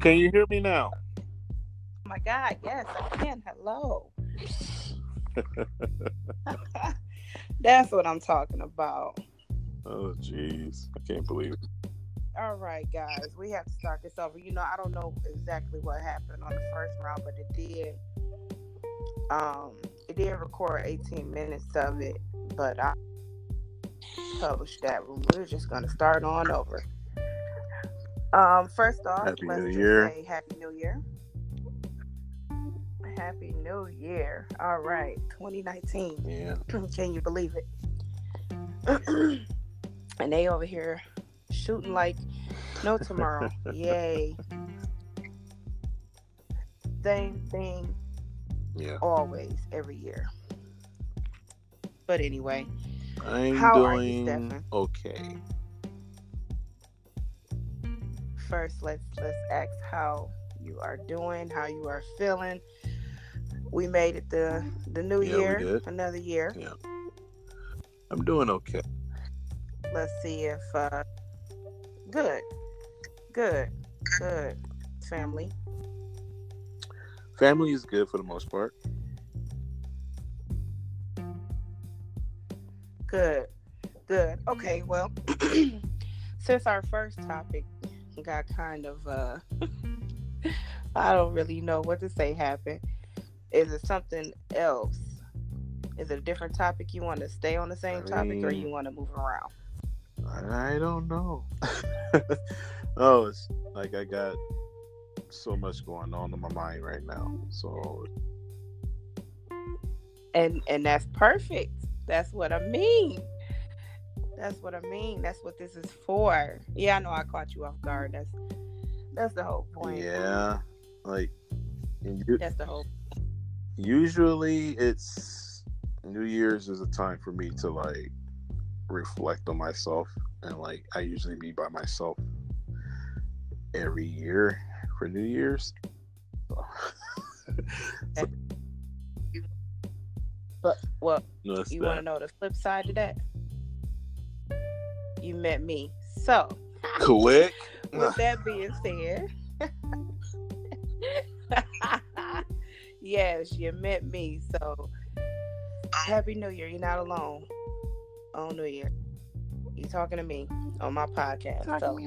Can you hear me now? Oh my God, yes, I can. Hello. That's what I'm talking about. Oh, jeez. I can't believe it. All right, guys, we have to start this over. I don't know exactly what happened on the first round, but it did record 18 minutes of it, but I published that one. We're just gonna start on over. First off, Happy let's New just Year. say Happy New Year. Happy New Year. All right, 2019. Yeah. Can you believe it? And they over here shooting like no tomorrow. Yay. Same thing Yeah. always, every year. But anyway, I'm how are you, doing Stefan? okay. First, let's ask how you are doing, how you are feeling. We made it the new Yeah, we year, did. another year. Yeah. I'm doing okay. Let's see if good, good, good. Family. Family is good for the most part. Good, good. Okay, well, since our first topic got kind of I don't really know what to say happened. Is it something else? Is it a different topic? You want to stay on the same topic, or you want to move around? I don't know. Oh, it's like I got so much going on in my mind right now. So And that's perfect. That's what I mean. That's what I mean. That's what this is for. Yeah, I know I caught you off guard. That's the whole point. yeah, like That's the whole. usually it's New Year's is a time for me to like reflect on myself, and like I usually be by myself every year for New Year's. So, But well, no, you want to know the flip side to that? You met me. So, quick. with that being said, yes, you met me. So, Happy New Year. You're not alone on New Year. You're talking to me on my podcast.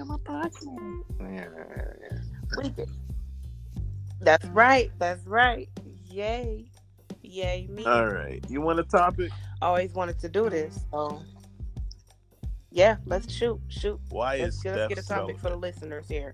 Yeah. That's right. That's right. Yay. Yay, me. All right. You want a topic? Always wanted to do this. So, yeah, let's shoot. Why Let's is get Steph a topic for the celibate? listeners here.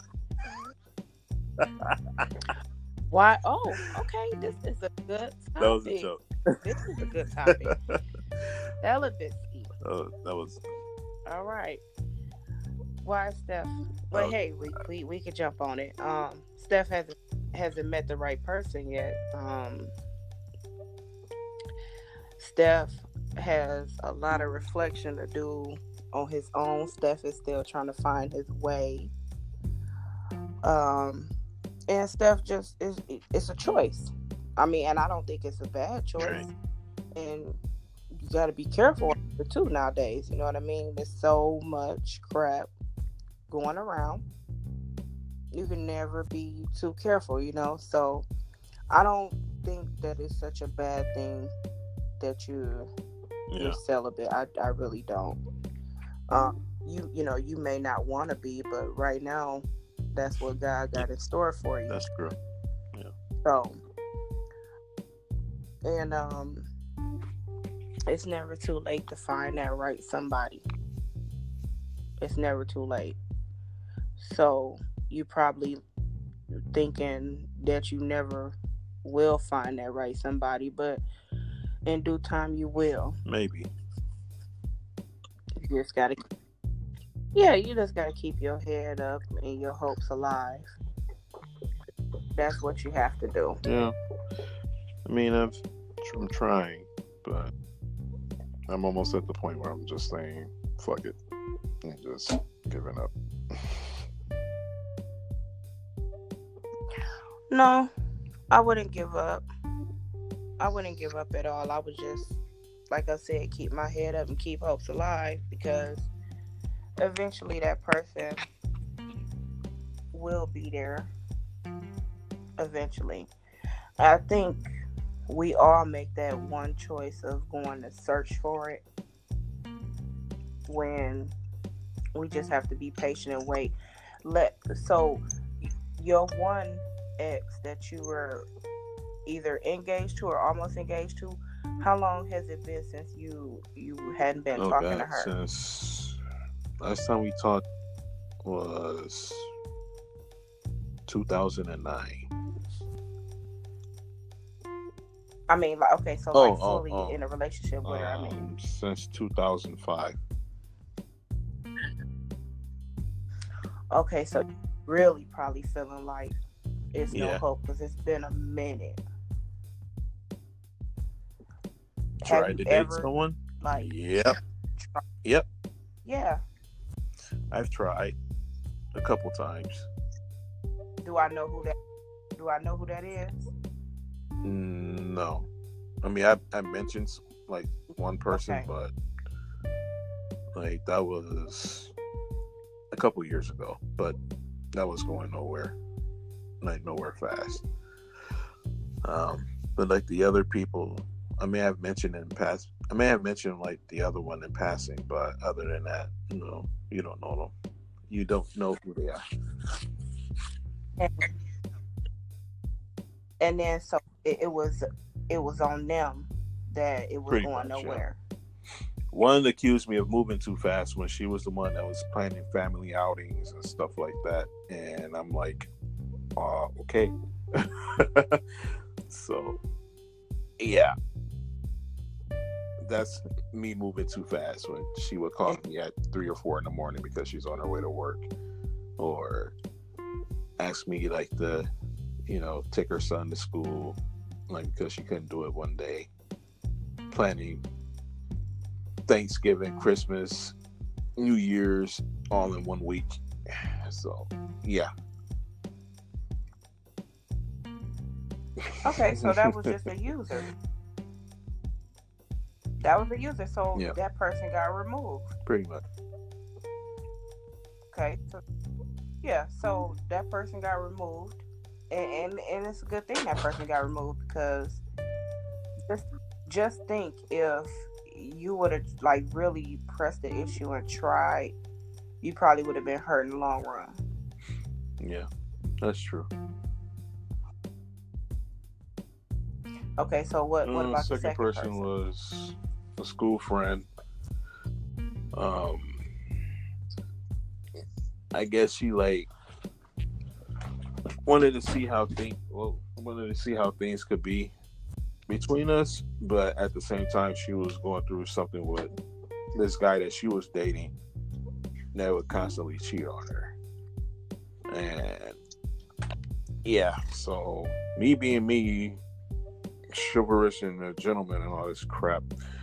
Why? Oh, okay. This is a good topic. That was a joke. This is a good topic. Celibacy. Oh, that was. All right. Why, Steph? Well, hey, we could jump on it. Steph hasn't met the right person yet. Steph has a lot of reflection to do on his own. Steph is still trying to find his way. And Steph just it's a choice. I mean, and I don't think it's a bad choice. Right. And you got to be careful too nowadays. You know what I mean? There's so much crap going around. You can never be too careful, So I don't think that it's such a bad thing that you're celibate. I really don't. You may not want to be, but right now, that's what God got in store for you. That's true. Yeah. So, and it's never too late to find that right somebody. It's never too late. So you probably thinking that you never will find that right somebody, but in due time you will. Maybe. You just gotta keep your head up and your hopes alive. That's what you have to do. Yeah. I mean, I'm trying, but I'm almost at the point where I'm just saying, fuck it, and just giving up. No, I wouldn't give up. I wouldn't give up at all. I would just, like I said, keep my head up and keep hopes alive, because eventually that person will be there eventually. I think we all make that one choice of going to search for it when we just have to be patient and wait. So your one ex that you were either engaged to or almost engaged to, how long has it been since you hadn't been Oh talking to God, her? since last time we talked was 2009. I mean, like, okay, so like fully in a relationship with her. I mean, Since 2005. okay, so really probably feeling like it's no Yeah. hope because it's been a minute. Have Tried you to date ever someone? like Yep. tried? Yep. Yeah. I've tried a couple times. Do I know who that? Do I know who that is? No. I mean, I mentioned like one person, Okay. but like that was a couple years ago. But that was going nowhere, like nowhere fast. But like the other people, I may have mentioned in past. I may have mentioned like the other one in passing, but other than that, no, you don't know them. You don't know who they are. And then so it was on them that it was Pretty going much, nowhere. Yeah. One accused me of moving too fast when she was the one that was planning family outings and stuff like that, and I'm like, okay. So, yeah, that's me moving too fast when she would call me at 3 or 4 in the morning because she's on her way to work, or ask me like to, take her son to school, like because she couldn't do it one day. Planning Thanksgiving, Christmas, New Year's all in 1 week. So, yeah. Okay, so that was just a user. That was a user. So Yeah. that person got removed. Pretty much. Okay. So, yeah. So that person got removed, and it's a good thing that person got removed because just think if you would have like really pressed the issue and tried, you probably would have been hurt in the long run. Yeah, that's true. Okay, so what about the second person? Was a school friend. I guess she like wanted to see how things could be between us, but at the same time she was going through something with this guy that she was dating that would constantly cheat on her. And yeah, so me being me, chivalrous and a gentleman and all this crap,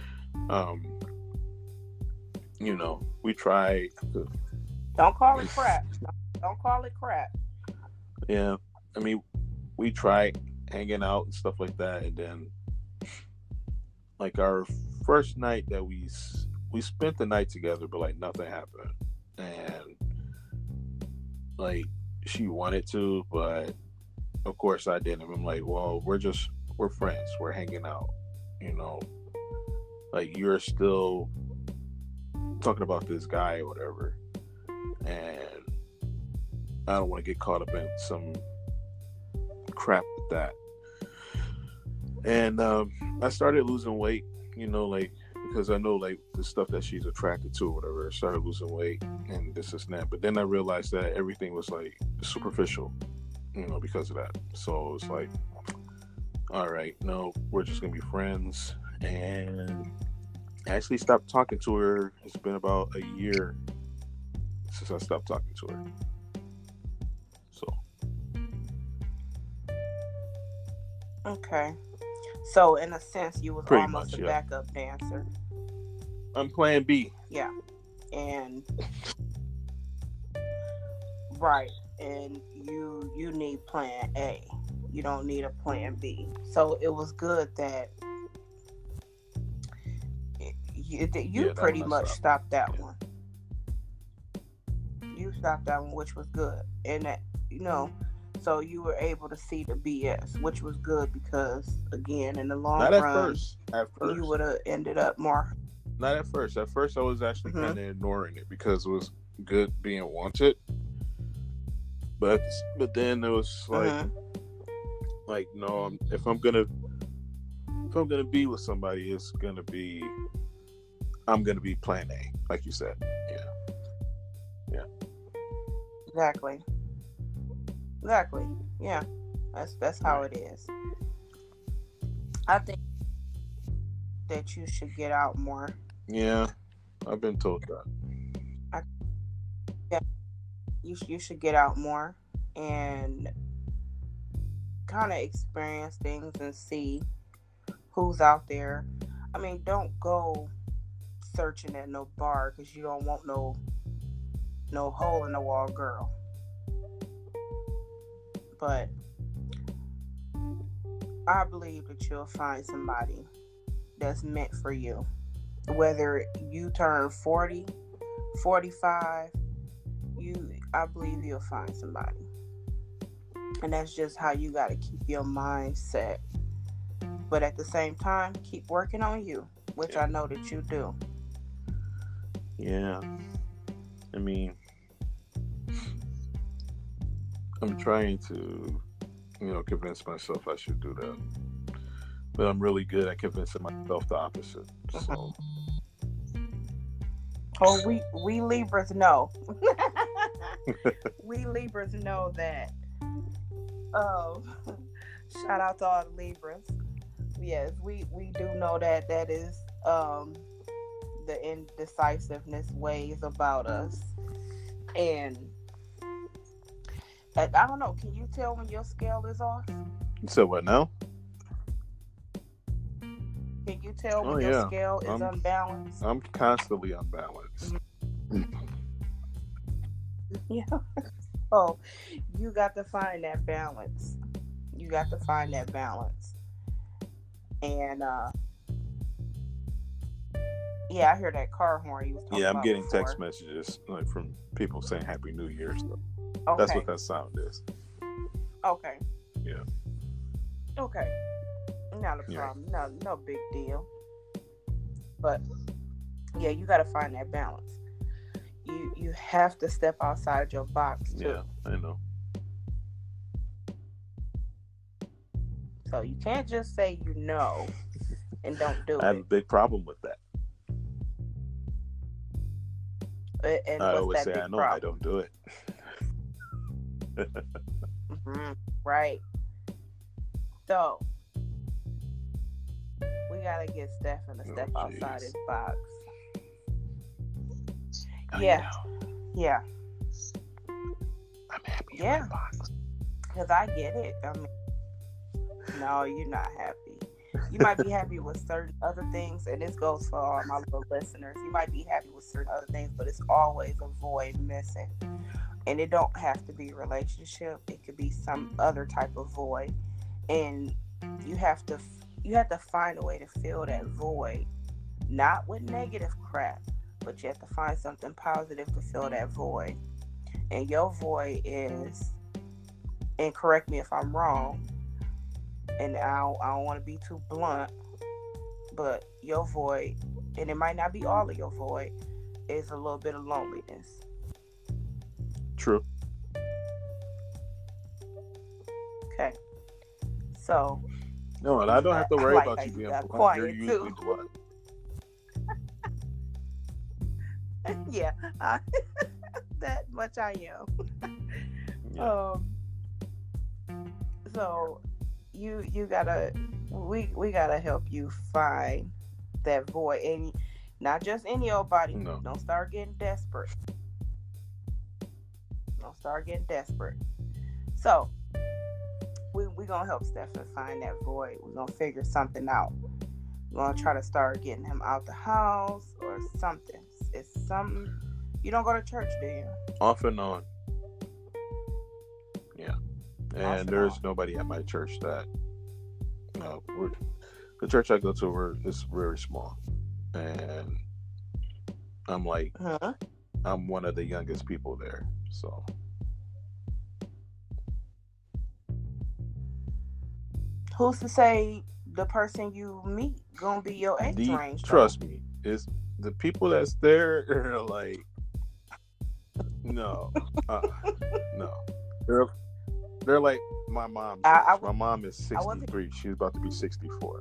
we try to... Don't call it crap. Don't call it crap. Yeah, I mean, we tried hanging out and stuff like that, and then like our first night that we spent the night together, but like nothing happened, and like she wanted to, but of course I didn't. I'm like, well, we're friends, we're hanging out, like you're still talking about this guy or whatever, and I don't want to get caught up in some crap with that. And I started losing weight, like because I know like the stuff that she's attracted to or whatever. I started losing weight and this and that, but then I realized that everything was like superficial, because of that. So it's like, all right, no, we're just gonna be friends. And I actually stopped talking to her. It's been about a year since I stopped talking to her. So. Okay. So in a sense, you was Pretty almost much, a backup dancer. I'm plan B. Yeah. And right. And you need plan A. You don't need a plan B. So it was good that you pretty much stopped that one. You stopped that one, which was good. And that you know, so you were able to see the BS, which was good because, again, in the long Not at run, first. At you first. would have ended up more. Not at first. At first, I was actually Mm-hmm. kind of ignoring it because it was good being wanted. But then it was Mm-hmm. like no, if I'm gonna be with somebody, it's gonna be I'm gonna be plan A, like you said. Yeah. Exactly. Exactly. Yeah. That's how Right. it is. I think that you should get out more. Yeah. I've been told that. I, yeah, you should get out more and kind of experience things and see who's out there. I mean, don't go searching at no bar because you don't want no hole in the wall girl. But I believe that you'll find somebody that's meant for you. Whether you turn 40, 45, I believe you'll find somebody. And that's just how you got to keep your mind set. But at the same time, keep working on you, which I know that you do. Yeah. I mean, I'm trying to, convince myself I should do that. But I'm really good at convincing myself the opposite. So. Oh, we Libras know. We Libras know that. Oh, shout out to all the Libras. Yes, we do know that is the indecisiveness ways about us. And I don't know, can you tell when your scale is off? So what now? Can you tell Oh when your yeah. scale is unbalanced? I'm constantly unbalanced. Yeah. Oh, you got to find that balance. You got to find that balance. And yeah, I hear that car horn you was talking Yeah, I'm about getting before. text messages like from people saying Happy New Year. So Okay. that's what that sound is. Okay. Yeah. Okay. Not a problem. No big deal. But yeah, you got to find that balance. You have to step outside your box too. Yeah, I know. So you can't just say you know and don't do I have a it. big problem with that. And I what's always that say big I know problem? I don't do it. Mm-hmm. Right. So we gotta get Stefan to step outside his box. Yeah. Yeah. I'm happy in my box. Because I get it. I mean, no, you're not happy. You might be happy with certain other things, and this goes for all my little listeners. You might be happy with certain other things, but it's always a void missing. And it don't have to be a relationship. It could be some other type of void. And you have to find a way to fill that void. Not with negative crap, but you have to find something positive to fill that void. And your void is, and correct me if I'm wrong, and I don't want to be too blunt, but your void, and it might not be all of your void, is a little bit of loneliness. True. Okay. So. No, and I don't have to worry about you being blunt. Quiet You're usually too. blunt. Yeah, that much I am. Yeah. So you gotta we gotta help you find that void, and not just any old body. No. Don't start getting desperate. So we gonna help Stefan find that void. We're gonna figure something out. We're gonna try to start getting him out the house or something. It's something. You don't go to church, do you? Off and on. Yeah. And there's nobody at my church that the church I go to is very small. And I'm like I'm one of the youngest people there. So Who's to say the person you meet gonna be your age range though? Trust me, it's the people that's there are like, no, no. They're they're like my mom's age. My mom is 63. She's about to be 64.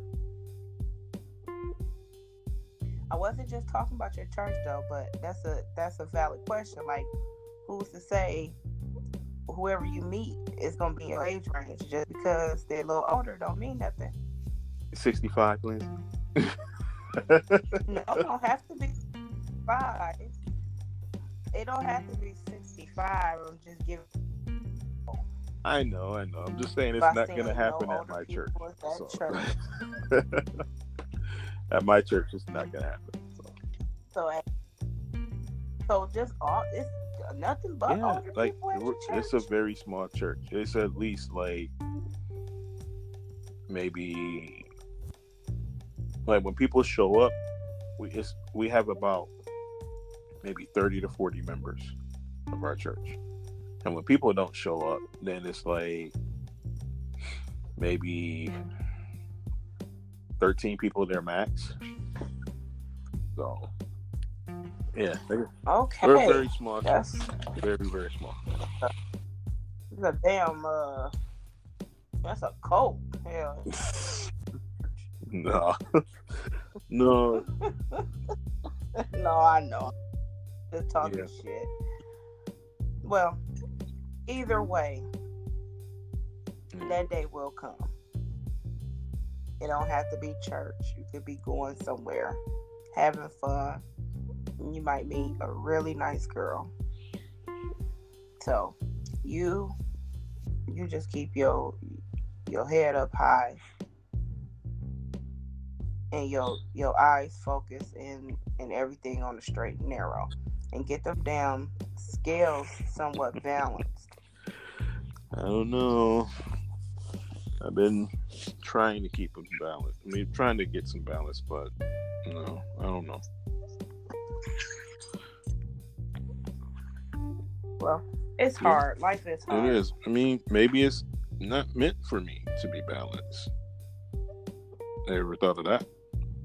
I wasn't just talking about your church though, but that's a valid question. Like, who's to say whoever you meet is gonna be your age range? Just because they're a little older don't mean nothing. 65, please. No, it don't have to be 5. It don't have to be 65. I'm just giving. I know. I'm just saying it's not gonna happen at my church. At my church, it's not gonna happen. So just all it's nothing but older like people at your church? It's a very small church. It's at least like maybe like when people show up, we have about maybe 30 to 40 members of our church, and when people don't show up, then it's like maybe 13 people there max. So yeah, okay, we're very small. That's very, very small. It's a damn that's a cult. Hell. No. No, I know. Just talking shit. Well, either way, that day will come. It don't have to be church. You could be going somewhere, having fun. You might meet a really nice girl. So you just keep your head up high and your eyes focused and everything on the straight and narrow, and get them damn scales somewhat balanced. I don't know. I've been trying to keep them balanced. I mean, trying to get some balance, but no, I don't know. Well, it's hard. Life is hard. It is. I mean, maybe it's not meant for me to be balanced. Ever thought of that?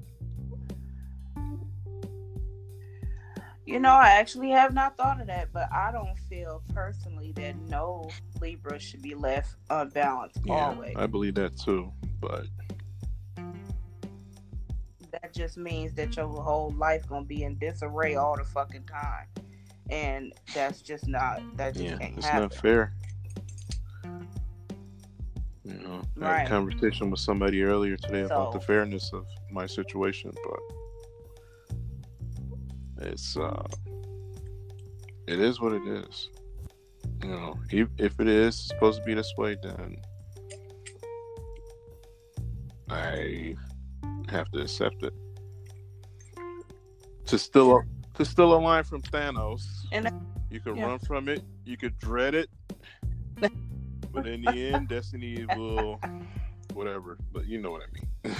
I actually have not thought of that, but I don't feel personally that no Libra should be left unbalanced always. I believe that too, but that just means that your whole life gonna be in disarray all the fucking time, and that's just not. That just can't it's happen. Not fair. I had a conversation with somebody earlier today about the fairness of my situation, but it is what it is. If it is supposed to be this way, then I have to accept it. To steal a line from Thanos, you can run from it, you could dread it, but in the end, destiny will whatever. But you know what I mean.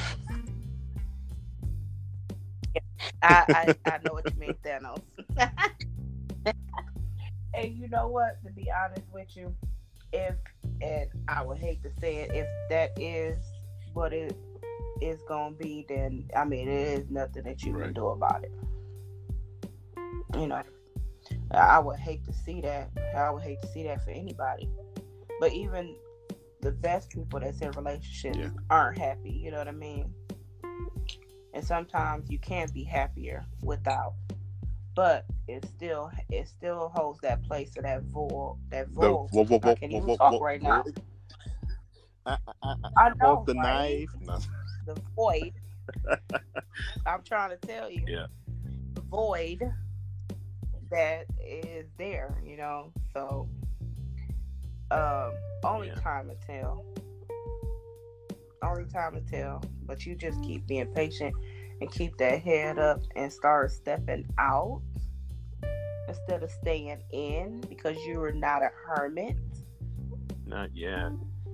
I know what you mean, Thanos. And you know what? To be honest with you, and I would hate to say it, if that is what it is gonna be, then I mean it is nothing that you can do about it. I would hate to see that. I would hate to see that for anybody. But even the best people that's in relationships aren't happy. You know what I mean? And sometimes you can't be happier without. But it still holds that place of that void. I can't even talk right now. I know, the right? knife. No. The void. I'm trying to tell you. Yeah. The void that is there, So only time will tell. Only time will tell. But you just keep being patient and keep that head up and start stepping out instead of staying in, because you are not a hermit. Not yet.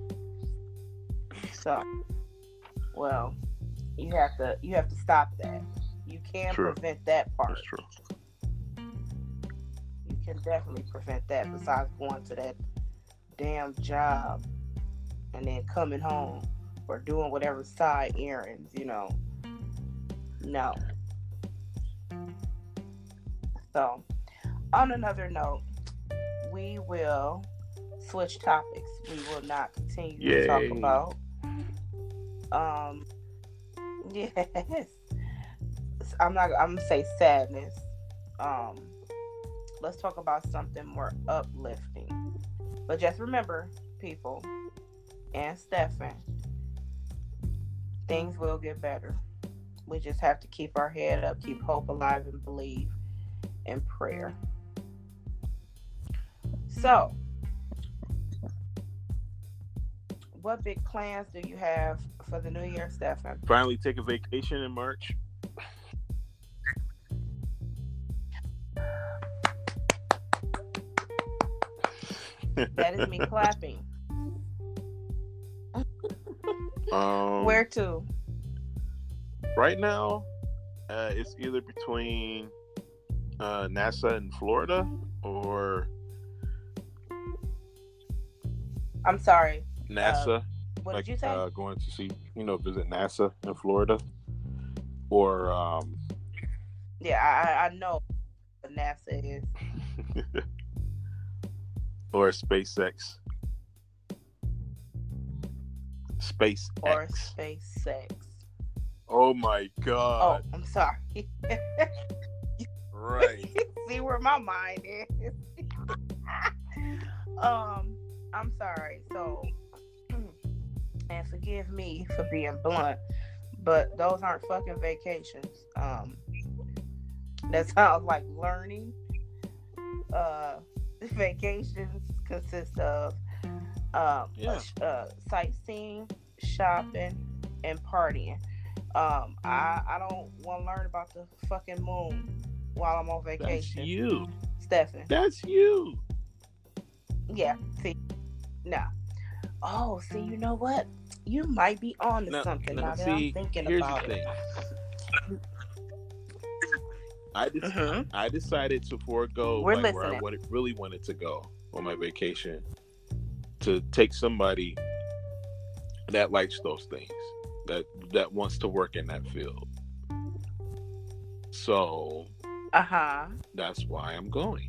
So, well, you have to stop that. You can prevent that part. That's true. You can definitely prevent that, besides going to that damn job and then coming home or doing whatever side errands, No. So, on another note, we will switch topics. We will not continue to talk about yes. I'm gonna say sadness. Let's talk about something more uplifting. But just remember, people, and Stefan, things will get better. We just have to keep our head up, keep hope alive, and believe in prayer. So, what big plans do you have for the new year, Stefan? Finally take a vacation in March. That is me clapping. Where to? Right now, it's either between NASA in Florida or... I'm sorry. NASA. What did you say? Going to see, visit NASA in Florida. Or... Yeah, I know what NASA is. Or SpaceX. Or SpaceX. Oh my God. Oh, I'm sorry. Right. See where my mind is. I'm sorry. So, and forgive me for being blunt, but those aren't fucking vacations. That sounds like learning. Vacations consist of sightseeing, shopping, and partying. I don't want to learn about the fucking moon while I'm on vacation. That's you, Stefan. That's you. Yeah. See, no. Oh, see, you know what? You might be on to something now that I'm thinking about it. I decided to forego where I really wanted to go on my vacation to take somebody that likes those things, that wants to work in that field. So that's why I'm going.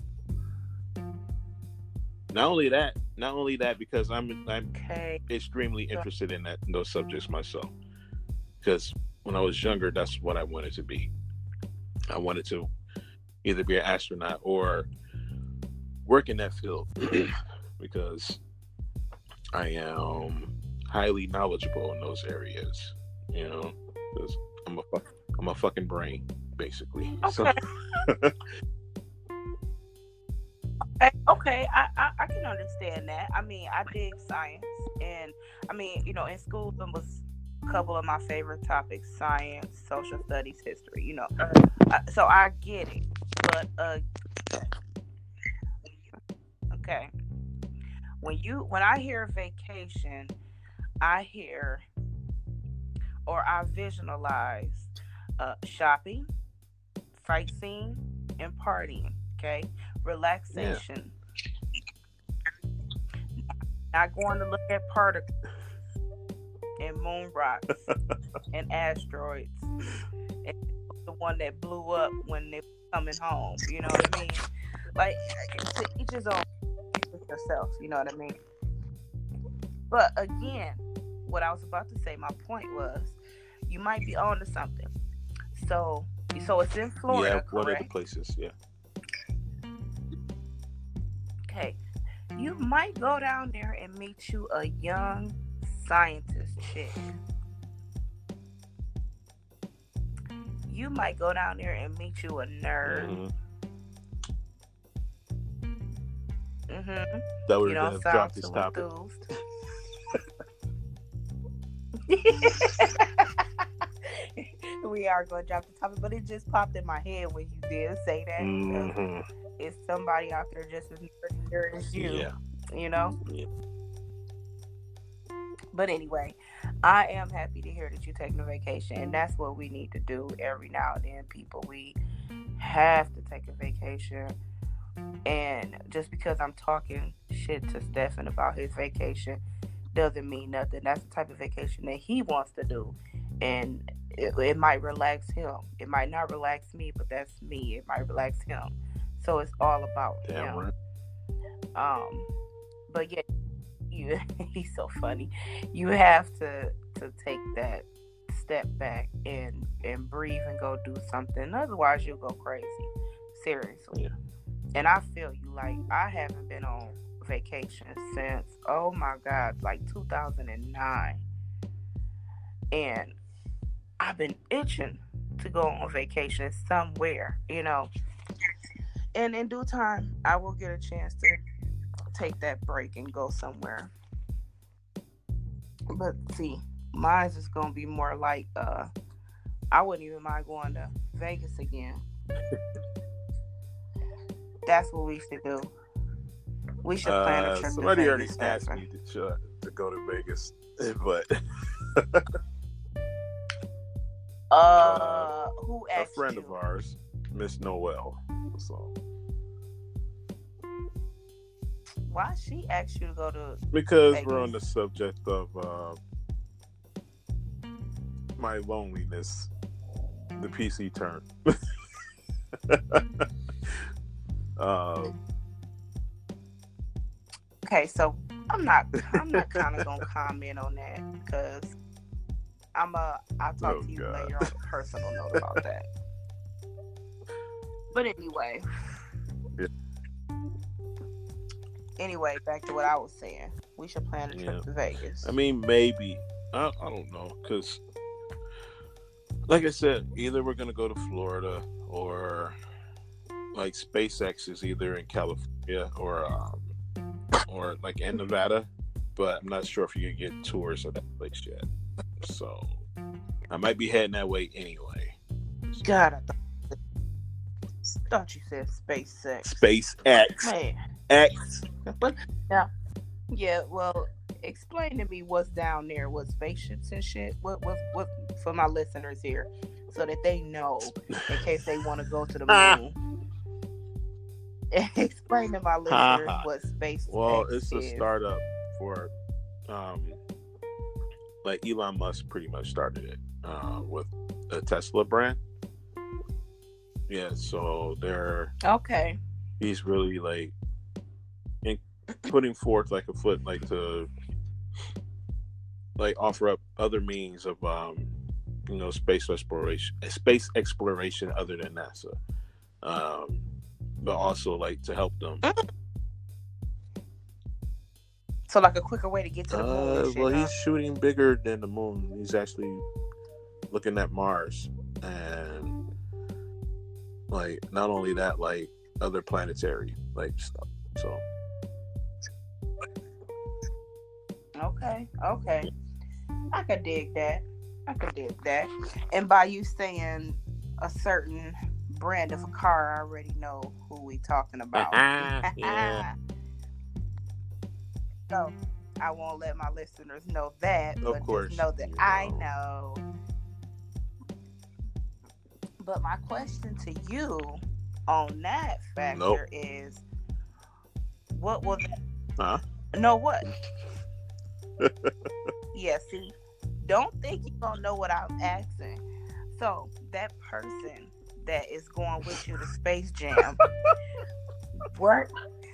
Not only that, because I'm extremely interested in those subjects myself. Because when I was younger, that's what I wanted to be. I wanted to either be an astronaut or work in that field because I am highly knowledgeable in those areas. Because I'm a fucking brain, basically. Okay. So. Okay, I can understand that. I mean, I dig science, and I mean, in school, it was a couple of my favorite topics: science, social studies, history. So I get it, but okay. When I hear vacation, I visualize shopping, sightseeing, and partying. Okay, relaxation. Yeah. Not going to look at particles and moon rocks and asteroids and the one that blew up when they were coming home. You know what I mean? Like, to each his own with yourself. You know what I mean? But again, what I was about to say, my point was, you might be on to something. So it's in Florida, correct? One of the places, yeah. Okay, you might go down there and meet you a young scientist chick. You might go down there and meet you a nerd. Mm-hmm. That would have dropped this topic. We are going to drop the topic, but it just popped in my head when you did say that. Mm-hmm. It's somebody out there just as nerdy as you. Yeah. Yeah. But anyway, I am happy to hear that you're taking a vacation, and that's what we need to do every now and then, people. We have to take a vacation. And just because I'm talking shit to Stefan about his vacation doesn't mean nothing. That's the type of vacation that he wants to do. And it might relax him. It might not relax me, but that's me. It might relax him. So it's all about Damn him. right. But yeah, he's so funny. You have to take that step back and breathe and go do something. Otherwise, you'll go crazy. Seriously. Yeah. And I feel you. Like, I haven't been on vacation since, oh my God, like 2009. And I've been itching to go on vacation somewhere, you know. And in due time, I will get a chance to take that break and go somewhere. But see, mine's is gonna be more like I wouldn't even mind going to Vegas again. That's what we should do. We should plan a trip Somebody to already Vegas. asked me to go to Vegas, but who a asked friend you? of ours, Miss Noel. So Why she asked you to go to because Vegas? we're on the subject of my loneliness, the PC term. Okay, so I'm not kind of gonna comment on that because I'll talk to you later on a personal note about that. But anyway. Yeah. Anyway, back to what I was saying. We should plan a trip to Vegas. I mean, maybe. I don't know. Because, like I said, either we're going to go to Florida or, like, SpaceX is either in California or like, in Nevada. But I'm not sure if you can get tours of that place yet. So, I might be heading that way anyway. God, I thought you said SpaceX. SpaceX. Man. X. Now, yeah, well, explain to me what's down there, what spaceships and shit. What for my listeners here, so that they know in case they want to go to the moon. Explain to my listeners what SpaceX Well, it's is. a startup for, like Elon Musk pretty much started it with the Tesla brand. Yeah, so okay. He's really like putting forth like a foot like to like offer up other means of space exploration other than NASA, but also like to help them. So like a quicker way to get to the moon. Well, he's shooting bigger than the moon. He's actually looking at Mars, and like not only that, like other planetary like stuff. So okay, I could dig that. And by you saying a certain brand of a car, I already know who we talking about. Yeah. So I won't let my listeners know that, Of but course, just know that I know. But my question to you on that factor is, what was that? Huh? No, what? Yeah, see, don't think you don't know what I'm asking. So that person that is going with you to Space Jam, what?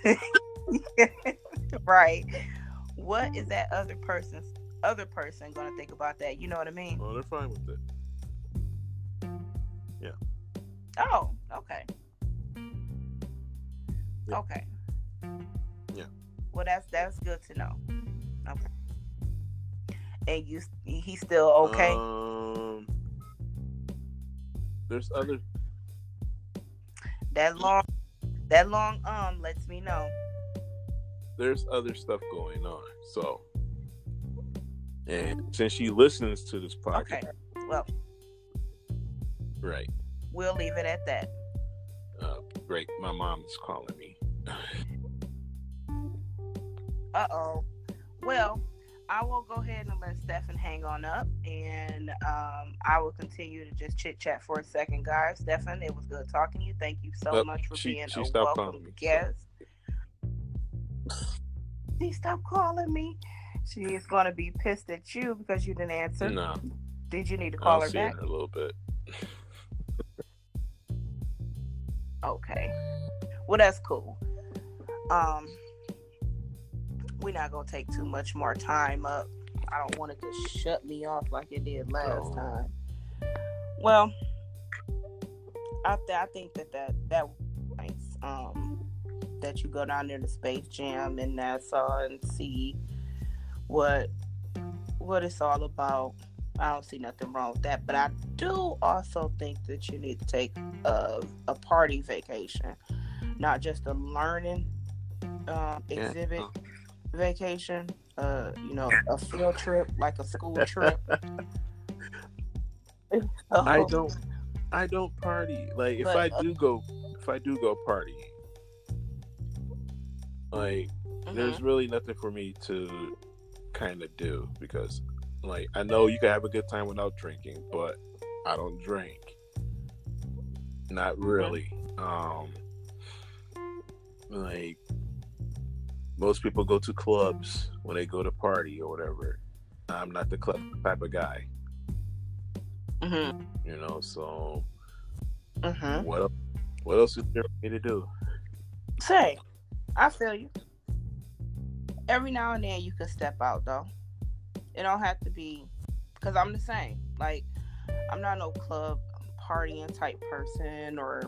Right? What is that other person going to think about that? You know what I mean? Well, they're fine with it. Yeah. Oh, okay. Yeah. Okay. Yeah. Well, that's good to know. Okay. And he's still okay? There's other. That long lets me know. There's other stuff going on. So, and since she listens to this podcast, okay. Well, right. We'll leave it at that. Great. My mom is calling me. Uh-oh. Well, I will go ahead and let Stefan hang on up, and I will continue to just chit-chat for a second, guys. Stefan, it was good talking to you. Thank you so much for being a welcome guest. She stopped calling me. She's gonna be pissed at you because you didn't answer. No, Did you need to I'll call her see her back? in a little bit. Okay. Well, that's cool. We're not gonna take too much more time up. I don't want it to shut me off like it did last time. Well, I think that was nice. That you go down there to Space Jam in Nassau and see what it's all about. I don't see nothing wrong with that, but I do also think that you need to take a party vacation, not just a learning exhibit vacation. A field trip, like a school trip. I don't party. Like if I do go partying, like there's really nothing for me to kind of do because like I know you can have a good time without drinking, but I don't drink. Not really. Like most people go to clubs when they go to party or whatever. I'm not the club type of guy. You know, so what else is there for me to do? Say, I feel you. Every now and then you can step out though. It don't have to be, because I'm the same. Like, I'm not no club partying type person, or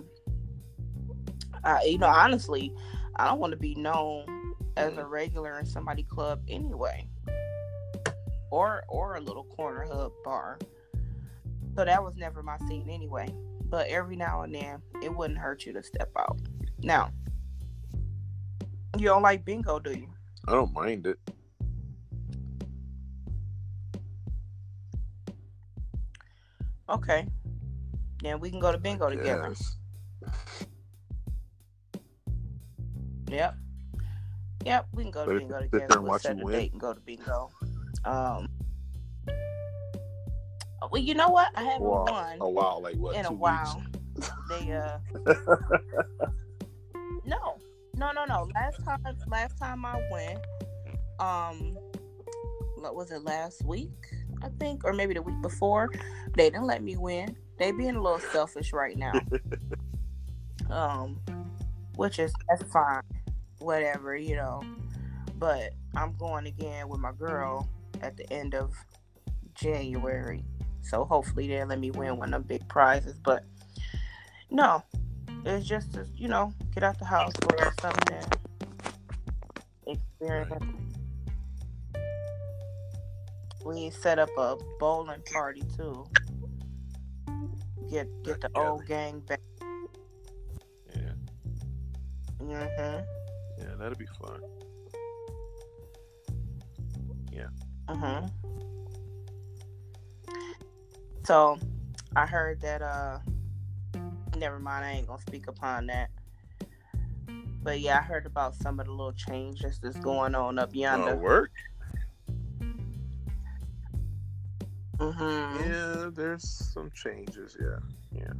honestly, I don't want to be known as a regular in somebody's club anyway, or a little corner hub bar. So that was never my scene anyway. But every now and then, it wouldn't hurt you to step out. Now, you don't like bingo, do you? I don't mind it. Okay. Then we can go to bingo together. Yep, we can go to bingo together. We'll set a date and go to bingo. Well, you know what? I haven't won. A while, like what? In 2 a while. weeks? They No. Last time I went, what was it, last week? I think, or maybe the week before. They didn't let me win. They being a little selfish right now. That's fine. Whatever, But I'm going again with my girl at the end of January. So hopefully they'll let me win one of them big prizes. But no, it's just to, get out the house for something to experience. Right. We set up a bowling party too. Get the old gang back. Yeah. Mhm. Yeah, that'll be fun. Yeah. Mhm. So, I heard that. Never mind. I ain't gonna speak upon that. But yeah, I heard about some of the little changes that's going on up yonder. Work. Mhm. Yeah, there's some changes. Yeah.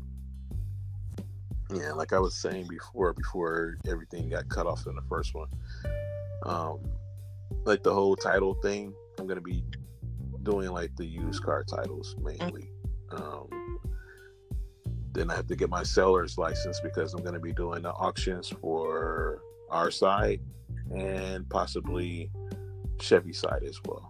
Like I was saying before everything got cut off in the first one. Like the whole title thing, I'm gonna be doing like the used car titles mainly. Then I have to get my seller's license because I'm gonna be doing the auctions for our side and possibly Chevy side as well.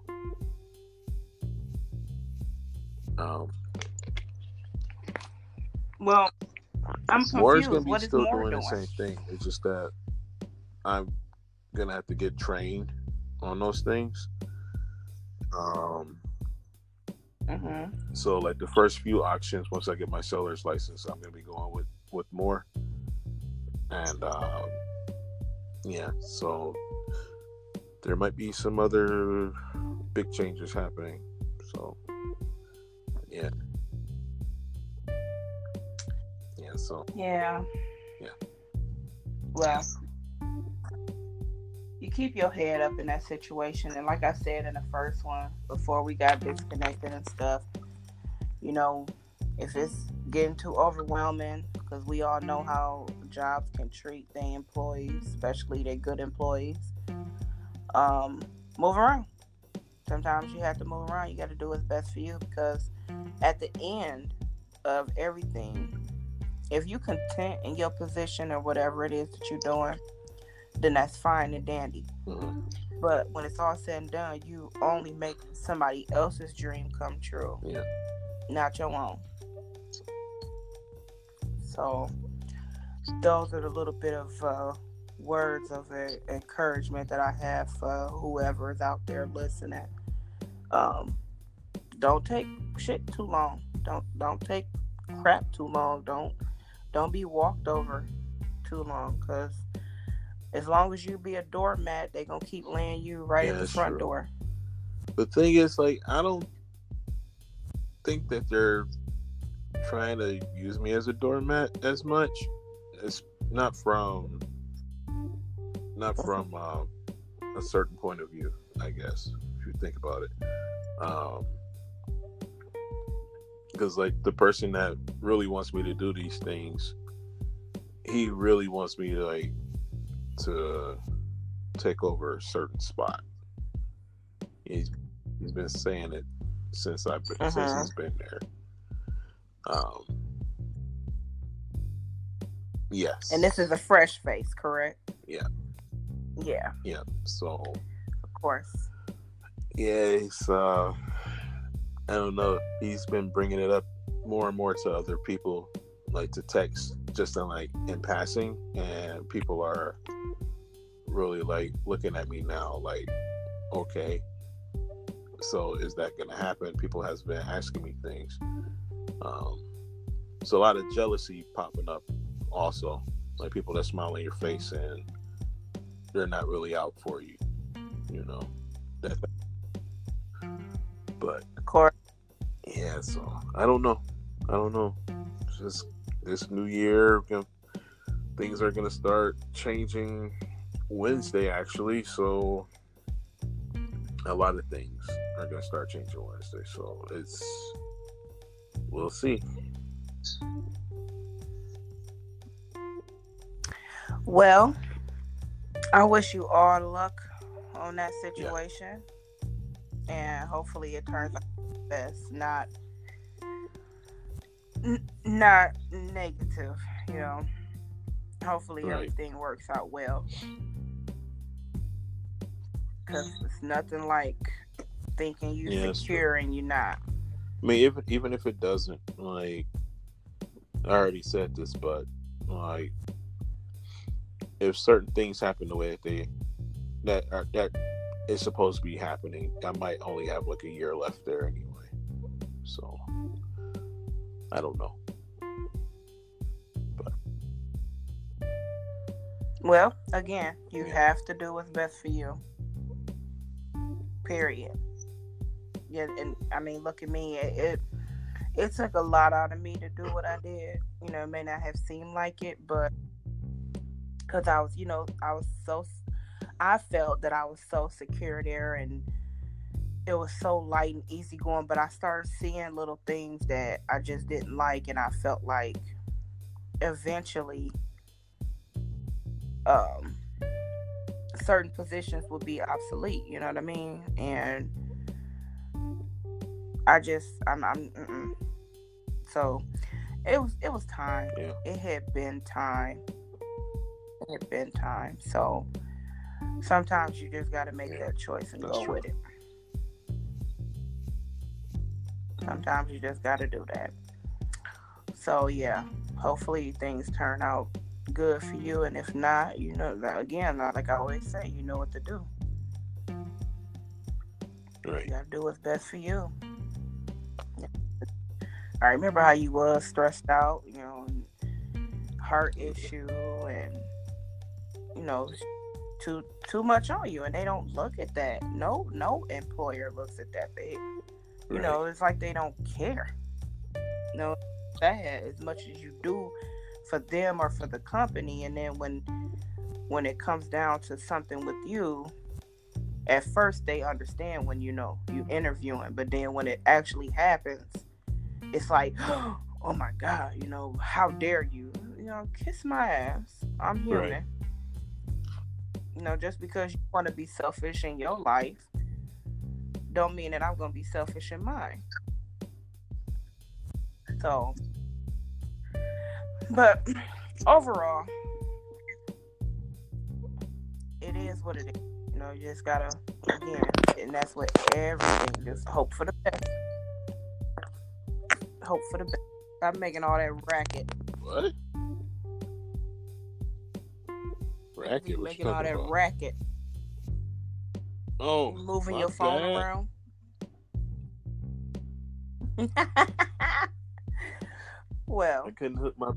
Well, I'm confused. Moore's gonna be what still is Moore doing the same thing. It's just that I'm gonna have to get trained on those things. So like the first few auctions, once I get my seller's license, I'm gonna be going with Moore, and so there might be some other big changes happening. So yeah. So yeah. Well, you keep your head up in that situation, and like I said in the first one, before we got disconnected and stuff, if it's getting too overwhelming, because we all know how jobs can treat their employees, especially their good employees, move around. Sometimes you have to move around. You got to do what's best for you, because at the end of everything, if you content in your position or whatever it is that you're doing, then that's fine and dandy. Mm-hmm. But when it's all said and done, you only make somebody else's dream come true, not your own. So those are the little bit of words of encouragement that I have for whoever is out there listening. Don't take shit too long. Don't take crap too long. Don't be walked over too long, because as long as you be a doormat, they gonna keep laying you right at the front door. The thing is, like, I don't think that they're trying to use me as a doormat as much. It's not from a certain point of view, I guess, if you think about it. Because like the person that really wants me to do these things, he really wants me to take over a certain spot. He's been saying it since he's been there. Yes. And this is a fresh face, correct? Yeah. Yeah. Yeah. So. Of course. Yeah, it's I don't know. He's been bringing it up more and more to other people, like to text just in passing, and people are really like looking at me now, like, okay, so is that going to happen? People has been asking me things. So a lot of jealousy popping up, also, like people that smile in your face and they're not really out for you, you know. But of course, yeah. So I don't know. Just this new year, things are gonna start changing Wednesday, actually. So a lot of things are gonna start changing Wednesday. So we'll see. Well, I wish you all luck on that situation, and hopefully it turns out best, not negative. You know, hopefully everything works out well, because it's nothing like thinking you're secure and you're not. I mean, even if it doesn't, like, I already said this, but like, if certain things happen the way that is supposed to be happening, I might only have like a year left there anyway. So I don't know. But well, again, you have to do what's best for you. Period. Yeah, and I mean, look at me. It took a lot out of me to do what I did. You know, it may not have seemed like it, but because I felt that I was so secure there, and it was so light and easy going. But I started seeing little things that I just didn't like, and I felt like eventually, certain positions would be obsolete. You know what I mean? And so it was time. Yeah. It had been time. So sometimes you just got to make that choice and go with it. Sometimes you just got to do that. So yeah, hopefully things turn out good for you, and if not, you know, again, like I always say, you know what to do. Right. You got to do what's best for you. I remember how you was stressed out, you know, and heart issue, and you know, too much on you, and they don't look at that. No employer looks at that. You know, it's like they don't care. You know, sad as much as you do for them or for the company, and then when it comes down to something with you, at first they understand when you interviewing, but then when it actually happens, it's like, oh my God, you know, how dare you? You know, kiss my ass. I'm human. Right. You know, just because you want to be selfish in your life don't mean that I'm gonna be selfish in mine. So, but overall, it is what it is. You know, you just gotta, again, and that's what everything. Just hope for the best. Hope for the best. Stop making all that racket. What? Racket? What Making all that about? racket. Oh, Moving your phone around. Well, I couldn't hook my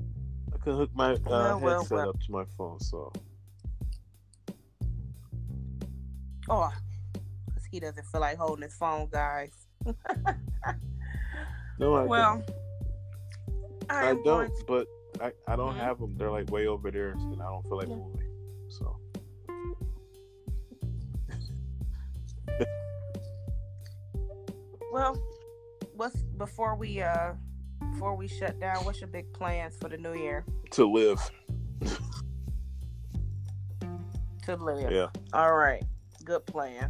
headset up to my phone, so. Oh, because he doesn't feel like holding his phone, guys. No, I well, don't. I don't, but I don't have them. They're like way over there, and I don't feel like moving. So. Well, before we shut down? What's your big plans for the new year? To live. To live. Yeah. All right. Good plan.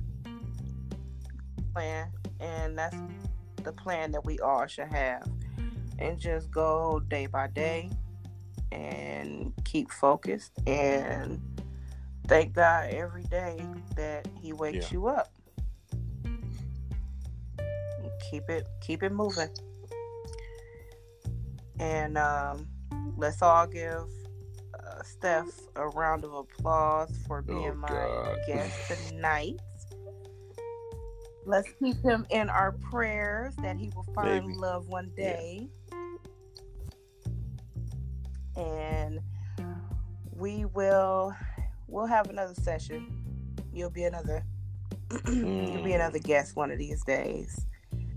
And that's the plan that we all should have. And just go day by day and keep focused and thank God every day that He wakes you up. Keep it moving. And let's all give Steph a round of applause for being my guest tonight. Let's keep him in our prayers that he will find love one day. Yeah. And we'll have another session. You'll be another guest one of these days.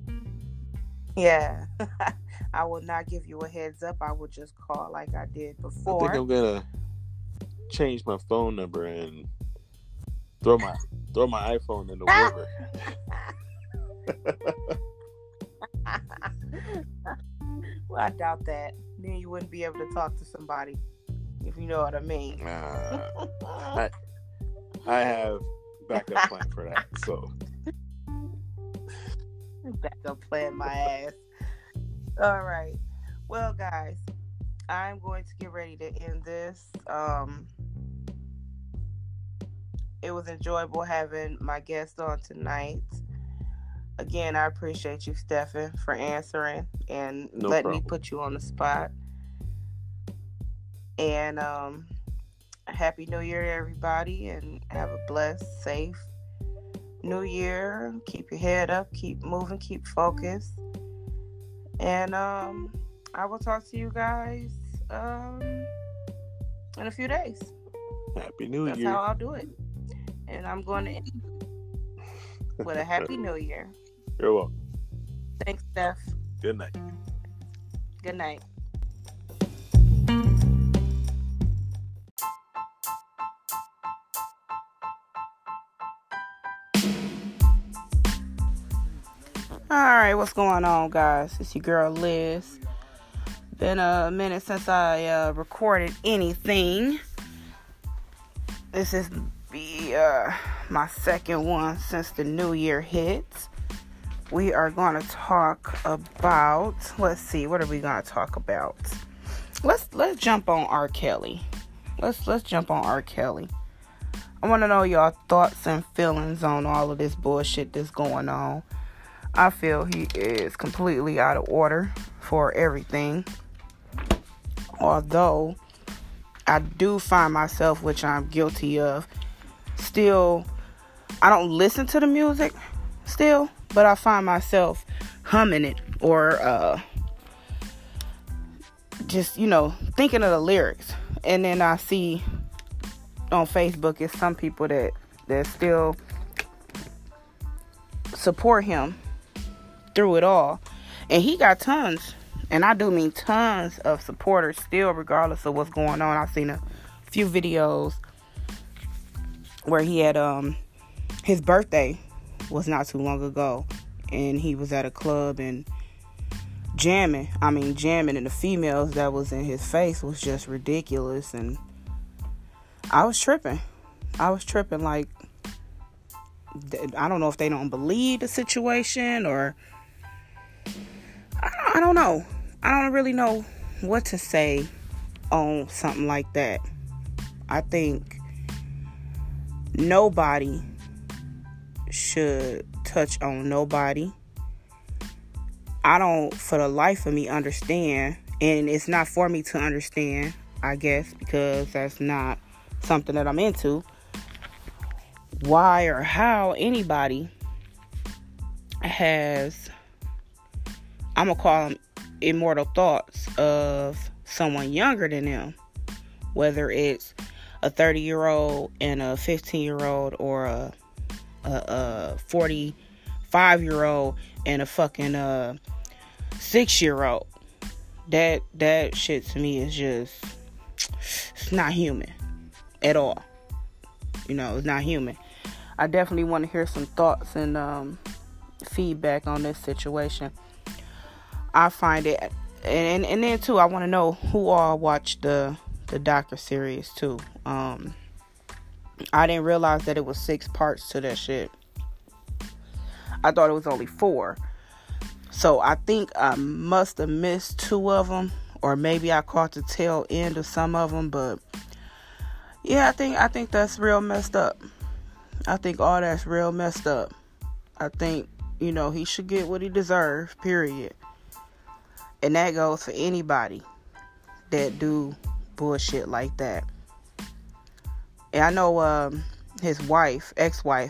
Yeah. I will not give you a heads up. I will just call like I did before. I think I'm gonna change my phone number and throw my iPhone in the river. Well, I doubt that. Then you wouldn't be able to talk to somebody, if you know what I mean. I have backup plan for that. So backup plan my ass. All right. Well, guys, I'm going to get ready to end this. It was enjoyable having my guest on tonight. Again, I appreciate you, Stephen, for answering and letting me put you on the spot. And Happy New Year to everybody, and have a blessed, safe New Year. Keep your head up, keep moving, keep focused. And I will talk to you guys in a few days. Happy New Year. That's how I'll do it. And I'm going to end with a Happy New Year. You're welcome. Thanks, Steph. Good night. Good night. Alright, what's going on, guys? It's your girl Liz. Been a minute since I recorded anything. This is my second one since the new year hits. We are going to talk about, let's see, what are we going to talk about? Let's jump on R. Kelly. Let's jump on R. Kelly. I want to know y'all thoughts and feelings on all of this bullshit that's going on. I feel he is completely out of order for everything. Although I do find myself, which I'm guilty of, still, I don't listen to the music still, but I find myself humming it or just, thinking of the lyrics. And then I see on Facebook it's some people that still support him through it all. And he got tons, and I do mean tons of supporters still, regardless of what's going on. I've seen a few videos where he had his birthday was not too long ago, and he was at a club and jamming, and the females that was in his face was just ridiculous. And I was tripping like, I don't know if they don't believe the situation, or I don't know. I don't really know what to say on something like that. I think nobody should touch on nobody. I don't, for the life of me, understand, and it's not for me to understand, I guess, because that's not something that I'm into, why or how anybody has, I'm gonna call them immortal thoughts of someone younger than them, whether it's a 30-year-old and a 15-year-old, or a 45-year-old and a fucking 6-year-old. That shit to me is just, it's not human at all. It's not human. I definitely want to hear some thoughts and feedback on this situation. I find it, and then too, I want to know who all watched the docuseries too. I didn't realize that it was 6 parts to that shit. I thought it was only 4. So I think I must have missed 2 of them, or maybe I caught the tail end of some of them. But yeah, I think that's real messed up. I think all that's real messed up. I think, he should get what he deserves, period. And that goes for anybody that do bullshit like that. And I know his ex-wife,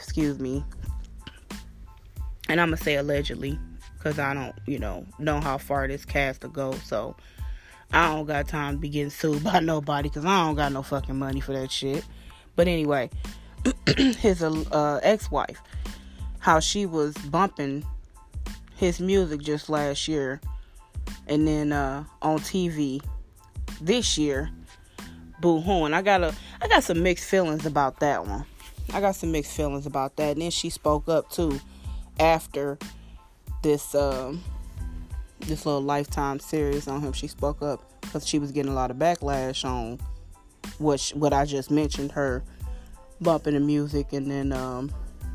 and I'm going to say allegedly, because I don't, know how far this cast will go. So I don't got time to be getting sued by nobody, because I don't got no fucking money for that shit. But anyway, his ex-wife, how she was bumping his music just last year, and then on TV this year, boo-hooing. I got some mixed feelings about that one. And then she spoke up too after this little Lifetime series on him. She spoke up because she was getting a lot of backlash on what I just mentioned, her bumping the music, and then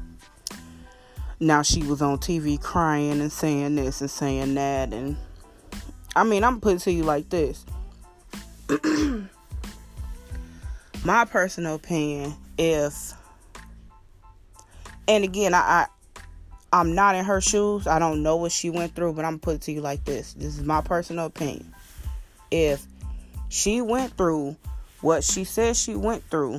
now she was on TV crying and saying this and saying that. And I mean, I'm putting it to you like this. My personal opinion, and again, I'm not in her shoes. I don't know what she went through, but I'm putting it to you like this. This is my personal opinion. If she went through what she said she went through,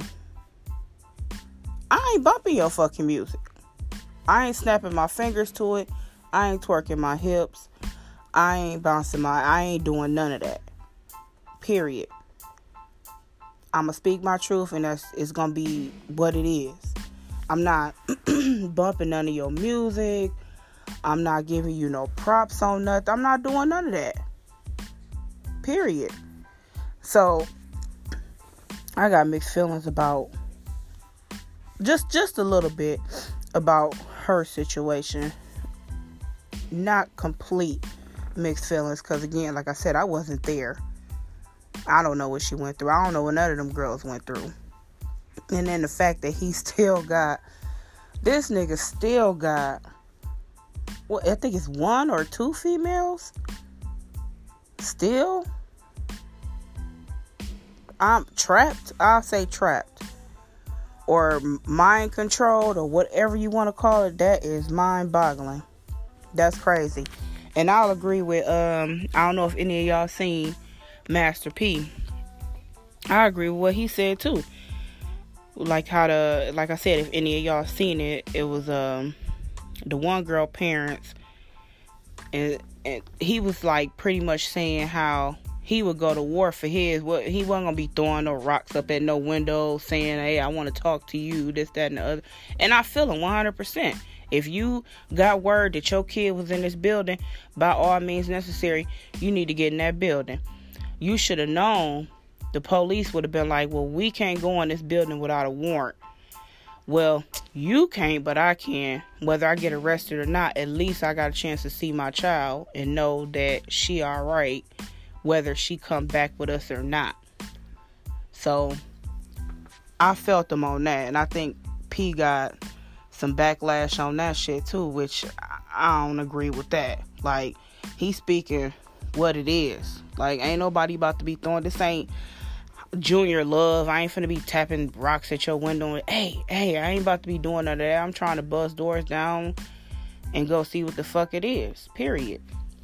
I ain't bumping your fucking music. I ain't snapping my fingers to it. I ain't twerking my hips. I ain't doing none of that. Period. I'm going to speak my truth, and it's going to be what it is. I'm not bumping none of your music. I'm not giving you no props on nothing. I'm not doing none of that. Period. So, I got mixed feelings about just a little bit about her situation. Not complete mixed feelings, because again, like I said, I wasn't there. I don't know what she went through. I don't know what none of them girls went through. And then the fact that this nigga still got, I think it's 1 or 2 females still. I'm trapped. I'll say trapped, or mind controlled, or whatever you want to call it. That is mind boggling. That's crazy. And I'll agree with, I don't know if any of y'all seen Master P. I agree with what he said too. Like I said, if any of y'all seen it, it was the one girl parents, and he was like pretty much saying how he would go to war for his. He wasn't gonna be throwing no rocks up at no window saying, "Hey, I want to talk to you," this, that, and the other. And I feel him 100%. If you got word that your kid was in this building, by all means necessary, you need to get in that building. You should have known. The police would have been like, well, we can't go in this building without a warrant. Well, you can't, but I can. Whether I get arrested or not, at least I got a chance to see my child and know that she all right, whether she come back with us or not. So, I felt them on that. And I think P got some backlash on that shit too, which I don't agree with that. Like, he's speaking what it is. Like, ain't nobody about to be throwing, this ain't Junior Love. I ain't finna be tapping rocks at your window and, hey, I ain't about to be doing none of that. I'm trying to bust doors down and go see what the fuck it is, period.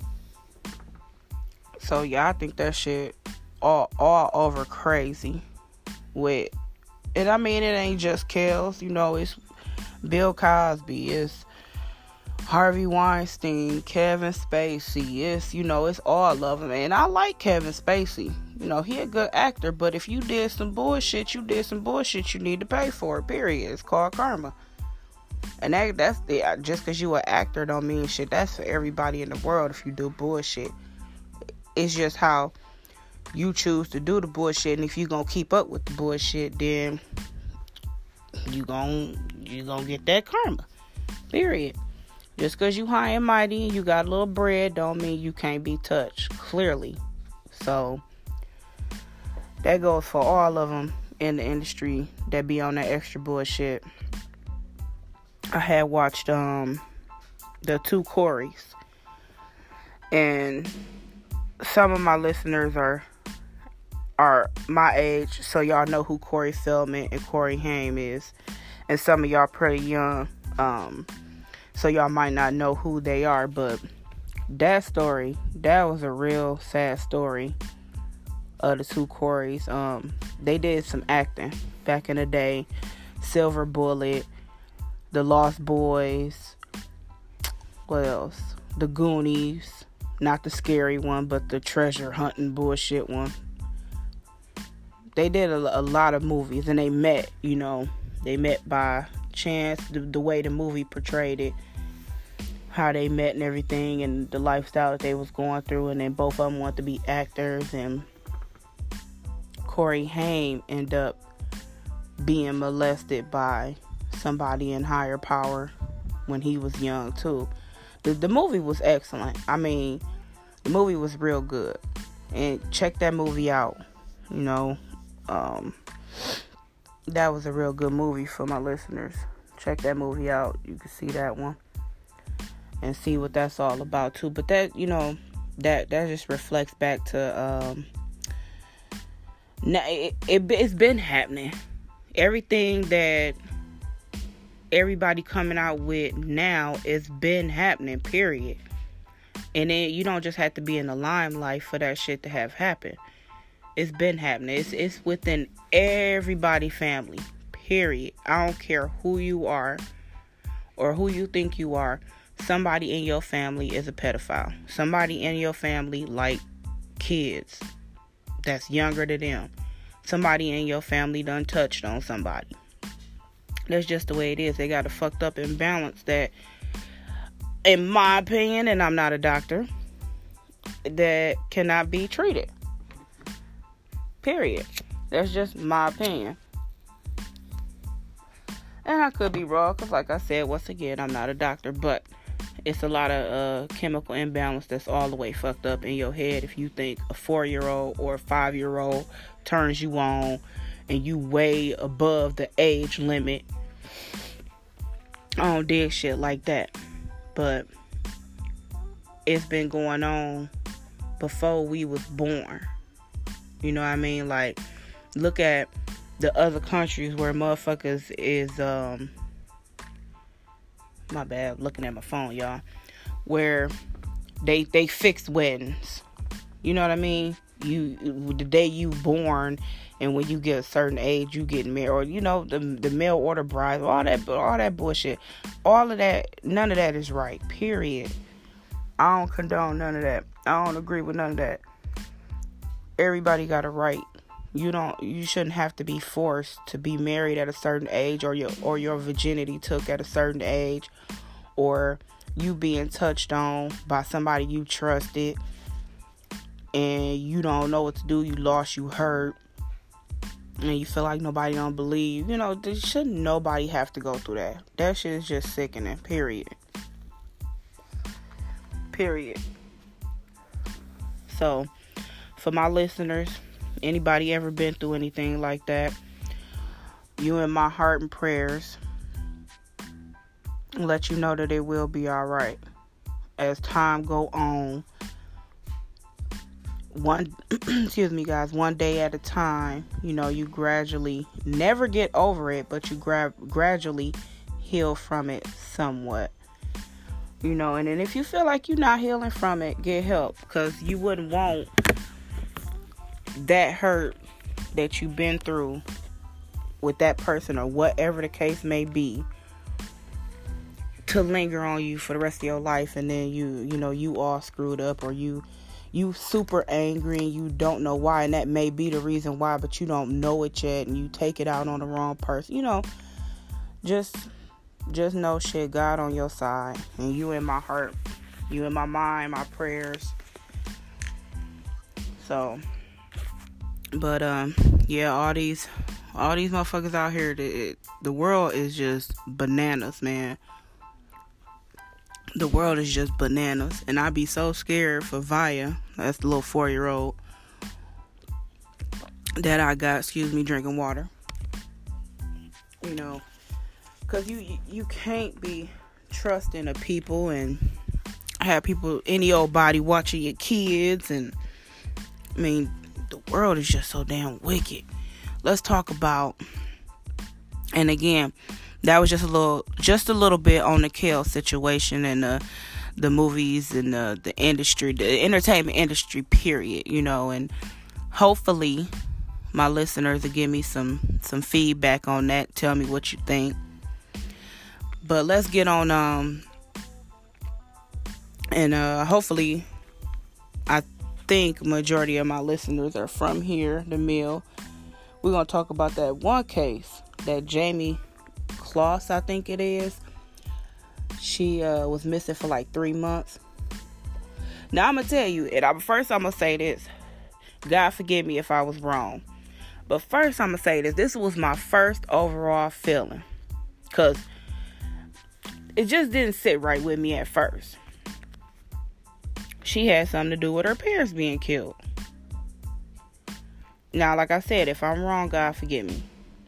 So yeah, I think that shit all over crazy with, and I mean, it ain't just Kells, you know, it's Bill Cosby, it's Harvey Weinstein, Kevin Spacey, it's, you know, it's all of them. And I like Kevin Spacey, you know, he a good actor, but if you did some bullshit, you need to pay for it, period. It's called karma. And that's the, just because you an actor don't mean shit. That's for everybody in the world. If you do bullshit, it's just how you choose to do the bullshit. And if you gonna keep up with the bullshit, then you gonna get that karma, period. Just because you high and mighty and you got a little bread don't mean you can't be touched, clearly. So that goes for all of them in the industry that be on that extra bullshit. I had watched the two Coreys, and some of my listeners are my age, so y'all know who Corey Feldman and Corey Haim is, and some of y'all pretty young, so y'all might not know who they are. But that story, that was a real sad story of the two Coreys. They did some acting back in the day. Silver Bullet, The Lost Boys, what else? The Goonies, not the scary one, but the treasure hunting bullshit one. They did a lot of movies, and they met, you know, they met by chance, the way the movie portrayed it, how they met and everything, and the lifestyle that they was going through. And then both of them wanted to be actors, and Corey Haim ended up being molested by somebody in higher power when he was young too. The movie was excellent. I mean, the movie was real good, and check that movie out. You know, that was a real good movie for my listeners. Check that movie out. You can see that one and see what that's all about too. But that, you know, that just reflects back to now it's been happening. Everything that everybody coming out with now, it's been happening, period. And then you don't just have to be in the limelight for that shit to have happened. It's been happening. It's within everybody's family, period. I don't care who you are or who you think you are. Somebody in your family is a pedophile. Somebody in your family like kids that's younger than them. Somebody in your family done touched on somebody. That's just the way it is. They got a fucked up imbalance that, in my opinion, and I'm not a doctor, that cannot be treated. Period. That's just my opinion. And I could be wrong, because like I said, once again, I'm not a doctor, but it's a lot of chemical imbalance that's all the way fucked up in your head if you think a 4-year-old or a 5-year-old turns you on and you way above the age limit. I don't dig shit like that. But it's been going on before we was born. You know what I mean? Like, look at the other countries where motherfuckers is my bad, looking at my phone, y'all, where they fix weddings. You know what I mean? You, the day you born, and when you get a certain age, you get married, or you know, the mail order brides, all that bullshit, all of that, none of that is right. Period. I don't condone none of that. I don't agree with none of that. Everybody got a right. You shouldn't have to be forced to be married at a certain age, or your virginity took at a certain age, or you being touched on by somebody you trusted and you don't know what to do. You lost, you hurt, and you feel like nobody don't believe. You know, shouldn't nobody have to go through that. That shit is just sickening. Period. So, for my listeners, anybody ever been through anything like that, you in my heart and prayers. let you know that it will be all right. As time go on, excuse me guys, one day at a time, you gradually never get over it, but you gradually heal from it somewhat. And then if you feel like you're not healing from it, get help, because you wouldn't want that hurt that you've been through with that person, or whatever the case may be, to linger on you for the rest of your life, and then you all screwed up, or you super angry and you don't know why, and that may be the reason why, but you don't know it yet, and you take it out on the wrong person. Just know, shit, God on your side, and you in my heart, you in my mind, my prayers. So, but yeah, all these motherfuckers out here, the world is just bananas, man. The world is just bananas. And I be so scared for Vaya, that's the little 4-year-old that I got, drinking water. Because you can't be trusting of people and have people, any old body, watching your kids. And, the world is just so damn wicked. Let's talk about, and again, that was just a little bit on the Kel situation and the movies and the industry, the entertainment industry, period. And hopefully my listeners will give me some feedback on that. Tell me what you think. But let's get on. And hopefully, I think majority of my listeners are from here, the mill. We're gonna talk about that one case that Jamie Kloss, I think it is. She was missing for like 3 months. Now I'm gonna tell you, first I'm gonna say this. God forgive me if I was wrong, but first I'm gonna say this. This was my first overall feeling, cause it just didn't sit right with me at first. She had something to do with her parents being killed. Now, like I said, if I'm wrong, God forgive me.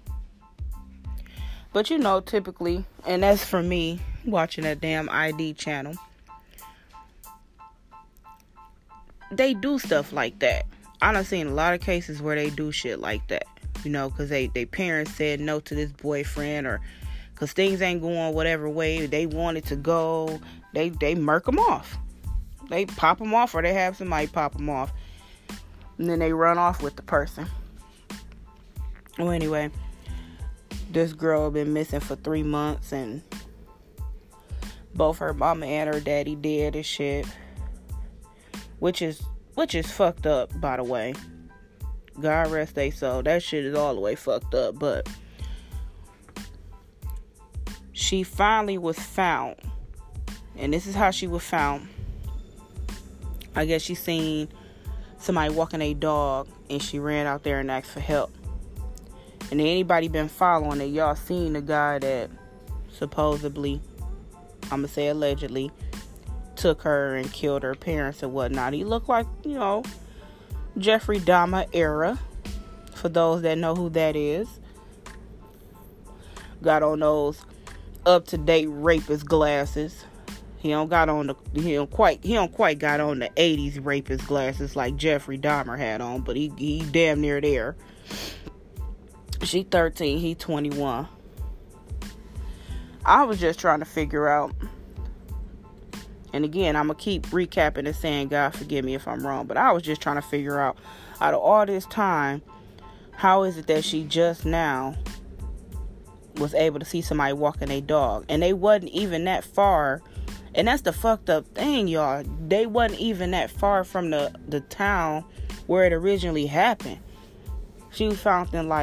But typically, and that's for me, watching that damn ID channel, they do stuff like that. I done seen a lot of cases where they do shit like that. Because they parents said no to this boyfriend, or because things ain't going whatever way they wanted to go, they murk them off. They pop them off, or they have somebody pop them off. And then they run off with the person. Well, anyway, this girl had been missing for 3 months, and both her mama and her daddy dead and shit. Which is fucked up, by the way. God rest they soul. That shit is all the way fucked up. But she finally was found. And this is how she was found. I guess she seen somebody walking a dog, and she ran out there and asked for help. And anybody been following it, y'all seen the guy that supposedly, I'm gonna say allegedly, took her and killed her parents and whatnot. He looked like, Jeffrey Dahmer era, for those that know who that is. Got on those up-to-date rapist glasses. He don't quite got on the 80s rapist glasses like Jeffrey Dahmer had on, but he damn near there. She 13, he 21. I was just trying to figure out, and again, I'm going to keep recapping and saying, God forgive me if I'm wrong, but I was just trying to figure out of all this time, how is it that she just now was able to see somebody walking a dog, and they wasn't even that far. And that's the fucked up thing, y'all. They wasn't even that far from the town where it originally happened. She was found in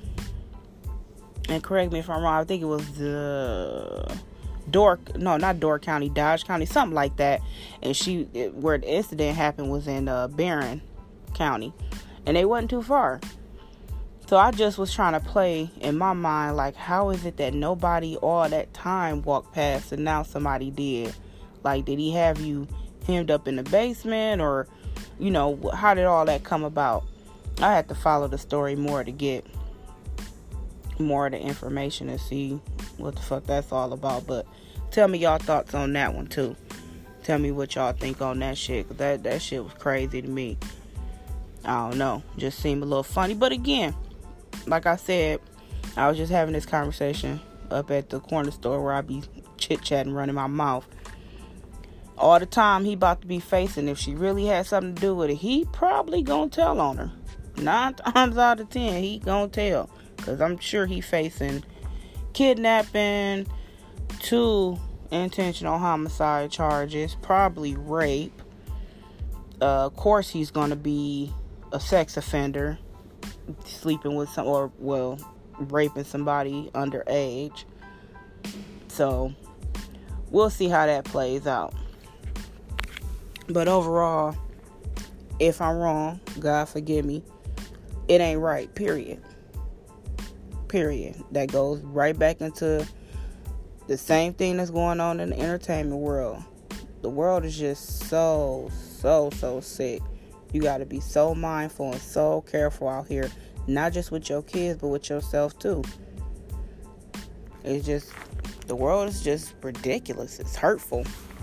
and correct me if I'm wrong, I think it was not Door County, Dodge County, something like that. And where the incident happened was in Barron County. And they wasn't too far. So I just was trying to play in my mind, how is it that nobody all that time walked past and now somebody did? Did he have you hemmed up in the basement, or, how did all that come about? I had to follow the story more to get more of the information and see what the fuck that's all about. But tell me y'all thoughts on that one too. Tell me what y'all think on that shit. 'Cause that shit was crazy to me. I don't know. Just seemed a little funny. But again, like I said, I was just having this conversation up at the corner store where I be chit-chatting, running my mouth. All the time he about to be facing, if she really had something to do with it, he probably gonna tell on her. 9 times out of 10, he gonna tell. Because I'm sure he facing kidnapping, 2 intentional homicide charges, probably rape. Of course, he's gonna be a sex offender, sleeping with raping somebody underage. So we'll see how that plays out. But overall, if I'm wrong, God forgive me, it ain't right, period. That goes right back into the same thing that's going on in the entertainment world. The world is just so sick. You got to be so mindful and so careful out here, not just with your kids, but with yourself too. It's just, the world is just ridiculous. It's hurtful.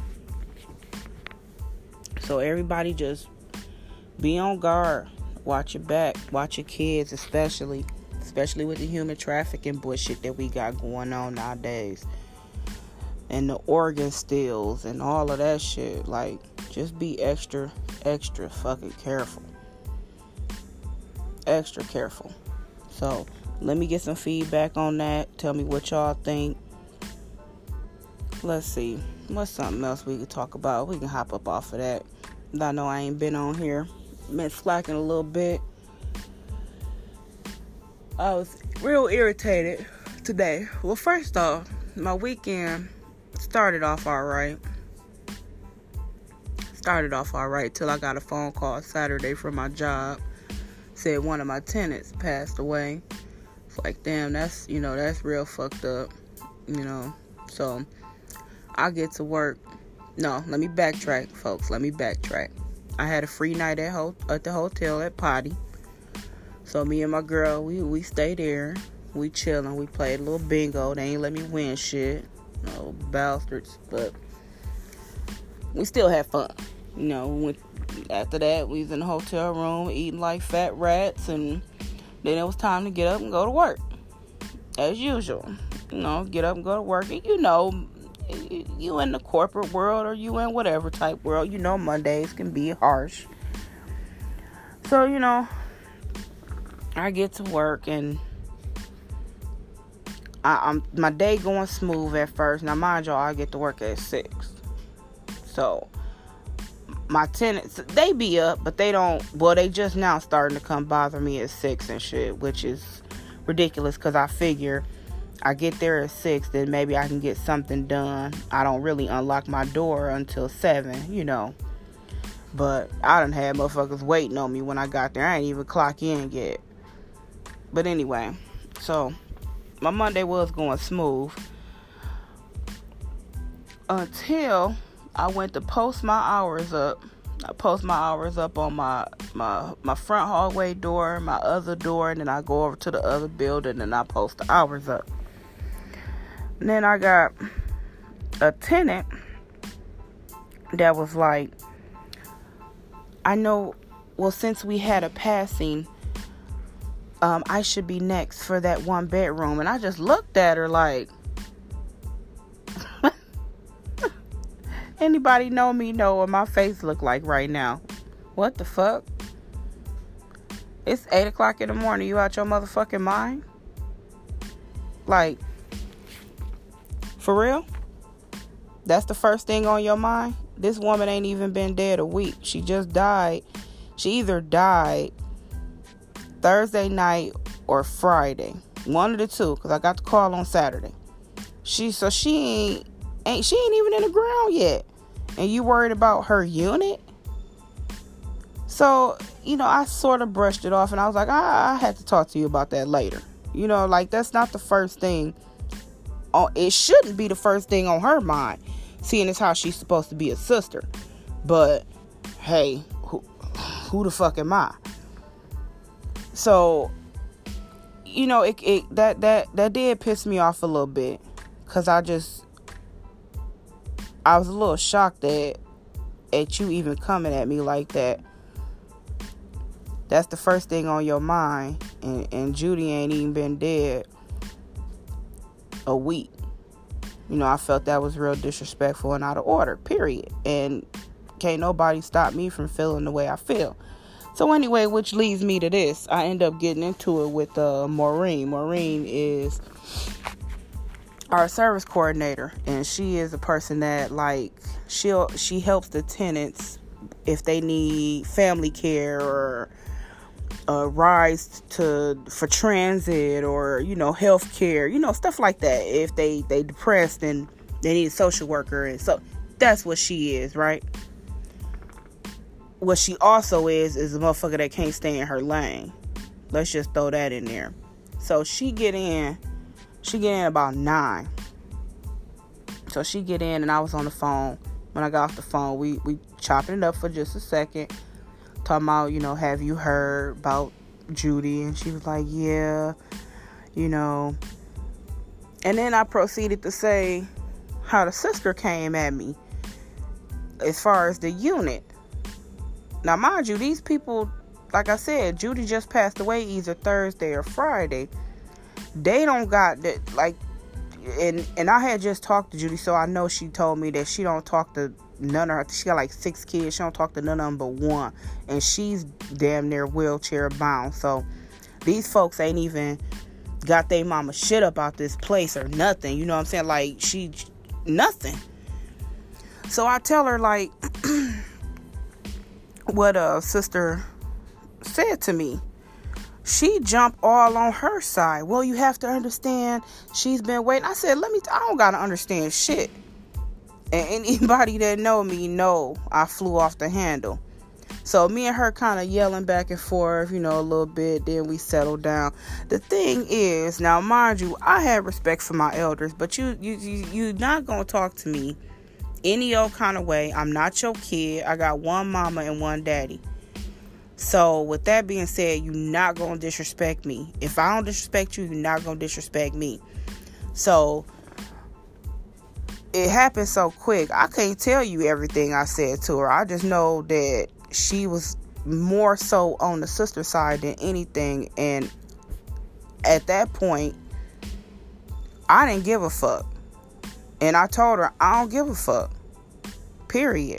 So everybody just be on guard. Watch your back. Watch your kids, especially with the human trafficking bullshit that we got going on nowadays. And the organ steals and all of that shit. Like, just be extra fucking careful. Extra careful. So, let me get some feedback on that. Tell me what y'all think. Let's see. What's something else we could talk about? We can hop up off of that. I know I ain't been on here. Been slacking a little bit. I was real irritated today. Well, first off, my weekend started off alright till I got a phone call Saturday from my job. Said one of my tenants passed away. It's like, damn, that's real fucked up, So I get to work. No, let me backtrack, folks. I had a free night at the hotel at Potty. So me and my girl, we stayed there. We chilling. We played a little bingo. They ain't let me win shit. No bastards. But we still had fun. After that, we was in the hotel room eating like fat rats. And then it was time to get up and go to work. As usual. Get up and go to work. And you in the corporate world or you in whatever type world, Mondays can be harsh. So, I get to work and I'm my day going smooth at first. Now, mind y'all, I get to work at 6. So, my tenants, they be up, but they just now starting to come bother me at 6 and shit, which is ridiculous because I figure I get there at 6, then maybe I can get something done. I don't really unlock my door until 7, But I done had motherfuckers waiting on me when I got there. I ain't even clock in yet. But anyway, so my Monday was going smooth until I went to post my hours up. I post my hours up on my front hallway door, my other door, and then I go over to the other building and I post the hours up. And then I got a tenant that was like, since we had a passing, I should be next for that 1 bedroom. And I just looked at her like, anybody know me know what my face look like right now. What the fuck? It's 8 o'clock in the morning. You out your motherfucking mind? Like, for real? That's the first thing on your mind? This woman ain't even been dead a week. She just died. She either died Thursday night or Friday. One of the two, because I got the call on Saturday. She ain't even in the ground yet. And you worried about her unit? So, I sort of brushed it off and I was like, I had to talk to you about that later. That's not the first thing. It shouldn't be the first thing on her mind, seeing as how she's supposed to be a sister. But, hey, who the fuck am I? So, that did piss me off a little bit. Because I was a little shocked at you even coming at me like that. That's the first thing on your mind. And Judy ain't even been dead a week. You know, I felt that was real disrespectful and out of order, period. And can't nobody stop me from feeling the way I feel. So anyway, which leads me to this. I end up getting into it with Maureen. Maureen is our service coordinator, and she is a person that, like, she helps the tenants if they need family care or rides for transit, or, you know, health care, you know, stuff like that. If they depressed and they need a social worker, and so that's what she is, right? What she also is a motherfucker that can't stay in her lane. Let's just throw that in there. So she get in about 9. So she get in, and I was on the phone. When I got off the phone, we chopping it up for just a second, talking about, you know, have you heard about Judy? And she was like, yeah, you know. And then I proceeded to say how the sister came at me as far as the unit. Now, mind you, these people, like I said, Judy just passed away either Thursday or Friday. They don't got that, like, and I had just talked to Judy, so I know she told me that she don't talk to none of her. She got like 6 kids. She don't talk to none of them but one, and she's damn near wheelchair bound. So these folks ain't even got their mama shit up out this place or nothing. You know what I'm saying? Like, nothing. So I tell her, like, what a sister said to me. She jumped all on her side. Well, you have to understand, she's been waiting. I said, I don't gotta understand shit. And anybody that know me know I flew off the handle. So me and her kind of yelling back and forth, you know, a little bit. Then we settled down. The thing is, now mind you, I have respect for my elders, but you not gonna talk to me any old kind of way. I'm not your kid. I got one mama and one daddy. So with that being said, you're not gonna disrespect me. If I don't disrespect you, you're not gonna disrespect me. So it happened so quick. I can't tell you everything I said to her. I just know that she was more so on the sister side than anything. And at that point, I didn't give a fuck. And I told her, I don't give a fuck. Period.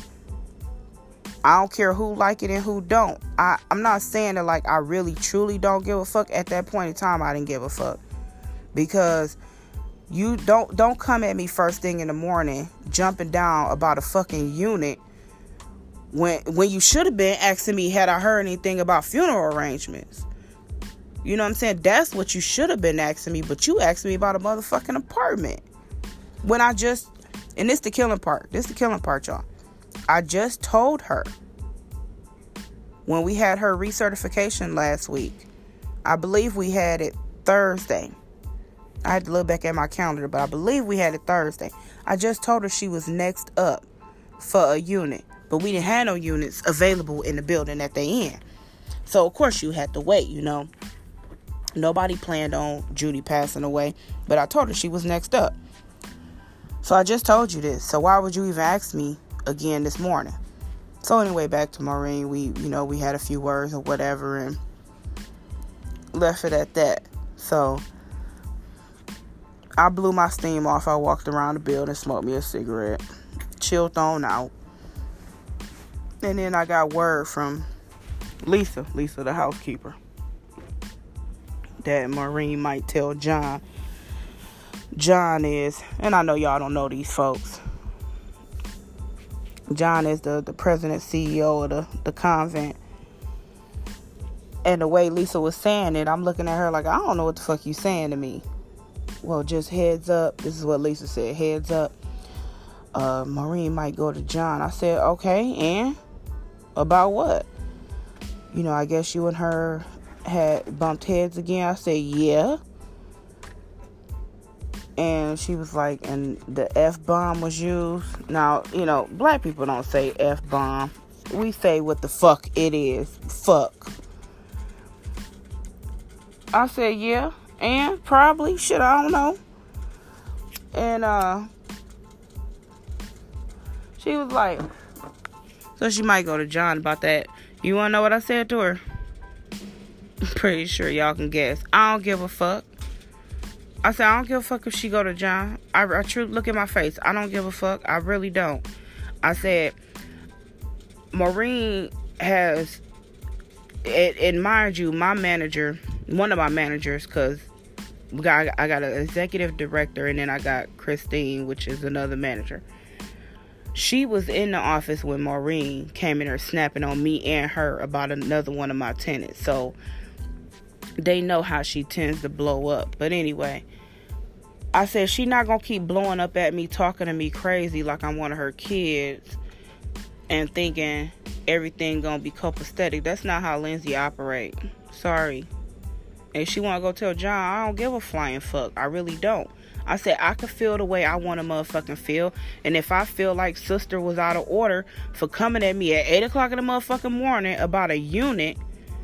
I don't care who like it and who don't. I'm not saying that, like, I really truly don't give a fuck. At that point in time, I didn't give a fuck. Because you don't come at me first thing in the morning jumping down about a fucking unit when you should have been asking me had I heard anything about funeral arrangements. You know what I'm saying? That's what you should have been asking me, but you asked me about a motherfucking apartment. When and this the killing part. This the killing part, y'all. I just told her when we had her recertification last week. I believe we had it Thursday. I had to look back at my calendar, but I believe we had it Thursday. I just told her she was next up for a unit, but we didn't have no units available in the building that they in. So, of course, you had to wait, you know. Nobody planned on Judy passing away, but I told her she was next up. So I just told you this. So why would you even ask me again this morning? So anyway, back to Maureen. We had a few words or whatever and left it at that. So I blew my steam off. I walked around the building, smoked me a cigarette, chilled on out. And then I got word from Lisa the housekeeper, that Maureen might tell John. John is, and I know y'all don't know these folks, John is the president, CEO of the convent. And the way Lisa was saying it, I'm looking at her like, I don't know what the fuck you saying to me. Well, just heads up. This is what Lisa said. Heads up. Maureen might go to John. I said, okay, and? About what? You know, I guess you and her had bumped heads again. I said, yeah. And she was like, and the F-bomb was used. Now, you know, black people don't say F-bomb. We say what the fuck it is. Fuck. I said, yeah. And probably. Shit, I don't know. And she was like, so she might go to John about that. You want to know what I said to her? I'm pretty sure y'all can guess. I don't give a fuck. I said, I don't give a fuck if she go to John. I truly look at my face. I don't give a fuck. I really don't. I said, Maureen has, and mind you, my manager, one of my managers, because I got an executive director, and then I got Christine, which is another manager. She was in the office when Maureen came in there snapping on me and her about another one of my tenants. So they know how she tends to blow up. But anyway, I said she not going to keep blowing up at me, talking to me crazy like I'm one of her kids and thinking everything going to be copacetic. That's not how Lindsay operate. Sorry. If she want to go tell John, I don't give a flying fuck. I really don't. I said, I can feel the way I want to motherfucking feel. And if I feel like sister was out of order for coming at me at 8 o'clock in the motherfucking morning about a unit,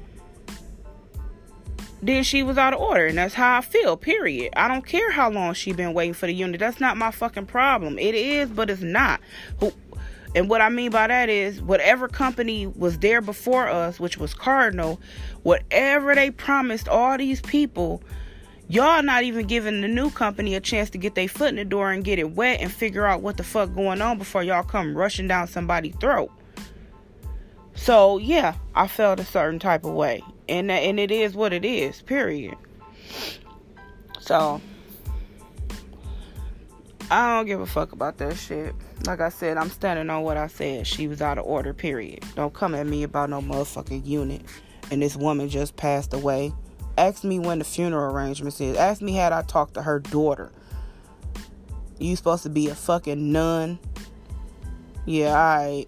then she was out of order. And that's how I feel, period. I don't care how long she been waiting for the unit. That's not my fucking problem. It is, but it's not. And what I mean by that is, whatever company was there before us, which was Cardinal, whatever they promised all these people, y'all not even giving the new company a chance to get their foot in the door and get it wet and figure out what the fuck going on before y'all come rushing down somebody's throat. So, yeah, I felt a certain type of way. And it is what it is, period. So, I don't give a fuck about that shit. Like I said, I'm standing on what I said. She was out of order, period. Don't come at me about no motherfucking unit. And this woman just passed away. Ask me when the funeral arrangements is. Ask me had I talked to her daughter. You supposed to be a fucking nun? Yeah, alright.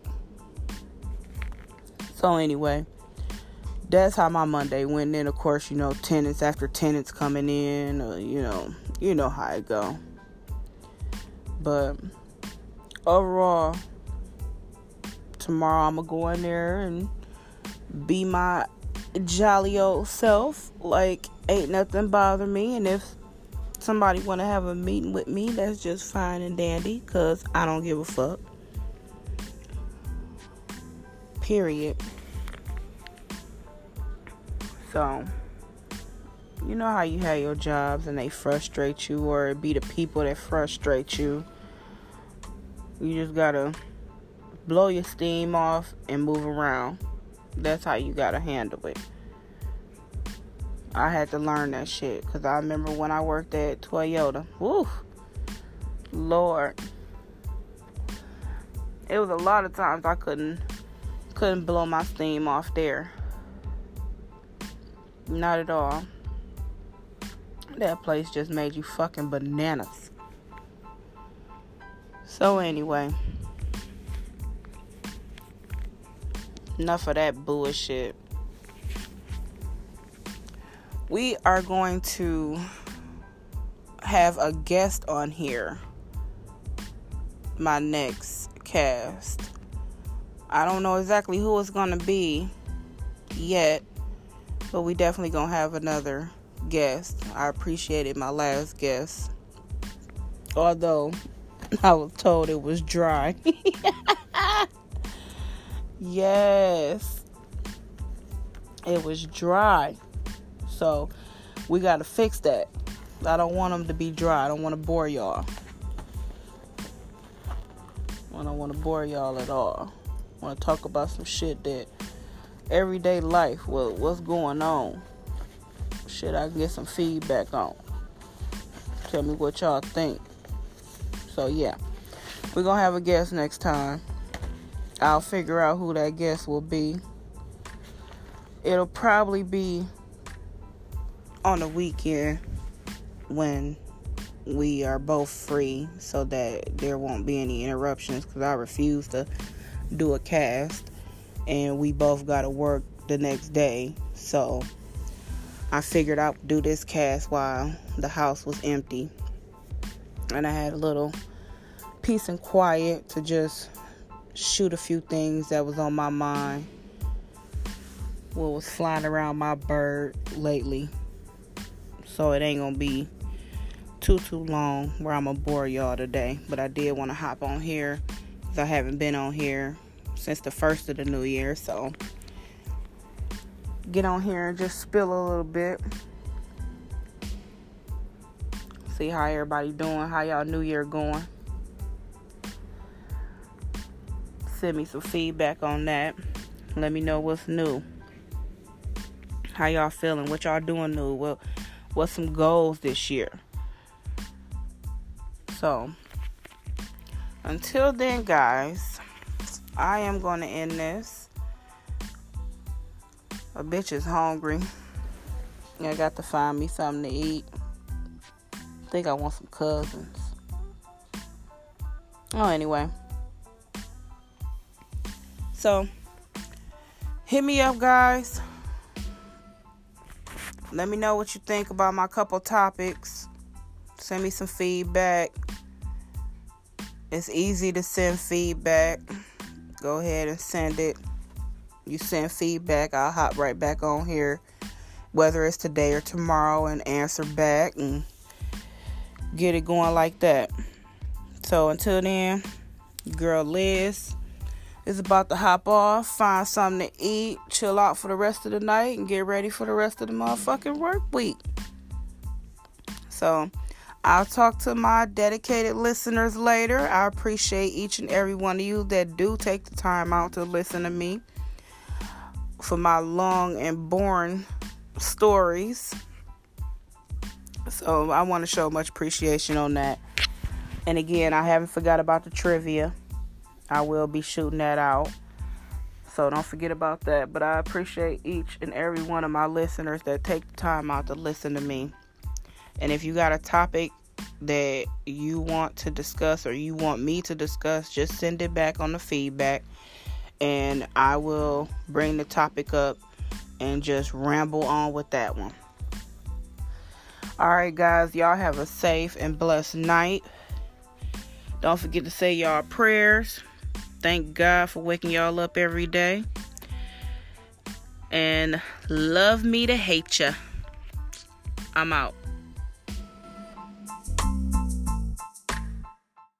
So anyway, that's how my Monday went. And then of course, tenants after tenants coming in. You know how it go. But overall, tomorrow I'm gonna go in there and be my jolly old self, like ain't nothing bother me. And if somebody want to have a meeting with me, that's just fine and dandy, because I don't give a fuck, period. So you know how you have your jobs and they frustrate you, or it be the people that frustrate you. You just gotta blow your steam off and move around. That's how you gotta handle it. I had to learn that shit, because I remember when I worked at Toyota. Woo! Lord. It was a lot of times I couldn't blow my steam off there. Not at all. That place just made you fucking bananas. So anyway, enough of that bullshit. We are going to have a guest on here, my next cast. I don't know exactly who it's going to be yet, but we definitely going to have another guest. I appreciated my last guest, although I was told it was dry. Yes, it was dry. So we got to fix that. I don't want them to be dry. I don't want to bore y'all. I don't want to bore y'all at all. I want to talk about some shit that everyday life. Well, what's going on? Shit I can get some feedback on. Tell me what y'all think. So yeah, we're gonna have a guest next time. I'll figure out who that guest will be. It'll probably be on the weekend when we are both free, so that there won't be any interruptions, because I refuse to do a cast and we both gotta work the next day. So I figured I'd do this cast while the house was empty and I had a little peace and quiet to just shoot a few things that was on my mind, what was flying around my bird lately. So it ain't gonna be too long where I'm gonna bore y'all today, but I did want to hop on here because I haven't been on here since the first of the new year. So get on here and just spill a little bit. See how everybody doing, how y'all new year going. Send me some feedback on that. Let me know what's new. How y'all feeling? What y'all doing new? What's some goals this year? So, until then, guys, I am going to end this. A bitch is hungry. I got to find me something to eat. I think I want some cousins. Oh, anyway. So, hit me up, guys. Let me know what you think about my couple topics. Send me some feedback. It's easy to send feedback. Go ahead and send it. You send feedback, I'll hop right back on here, whether it's today or tomorrow, and answer back and get it going like that. So until then, girl Liz is about to hop off, find something to eat, chill out for the rest of the night, and get ready for the rest of the motherfucking work week. So, I'll talk to my dedicated listeners later. I appreciate each and every one of you that do take the time out to listen to me for my long and boring stories. So, I want to show much appreciation on that. And again, I haven't forgot about the trivia. I will be shooting that out. So don't forget about that. But I appreciate each and every one of my listeners that take the time out to listen to me. And if you got a topic that you want to discuss or you want me to discuss, just send it back on the feedback. And I will bring the topic up and just ramble on with that one. Alright, guys. Y'all have a safe and blessed night. Don't forget to say y'all prayers. Thank God for waking y'all up every day. And love me to hate ya. I'm out.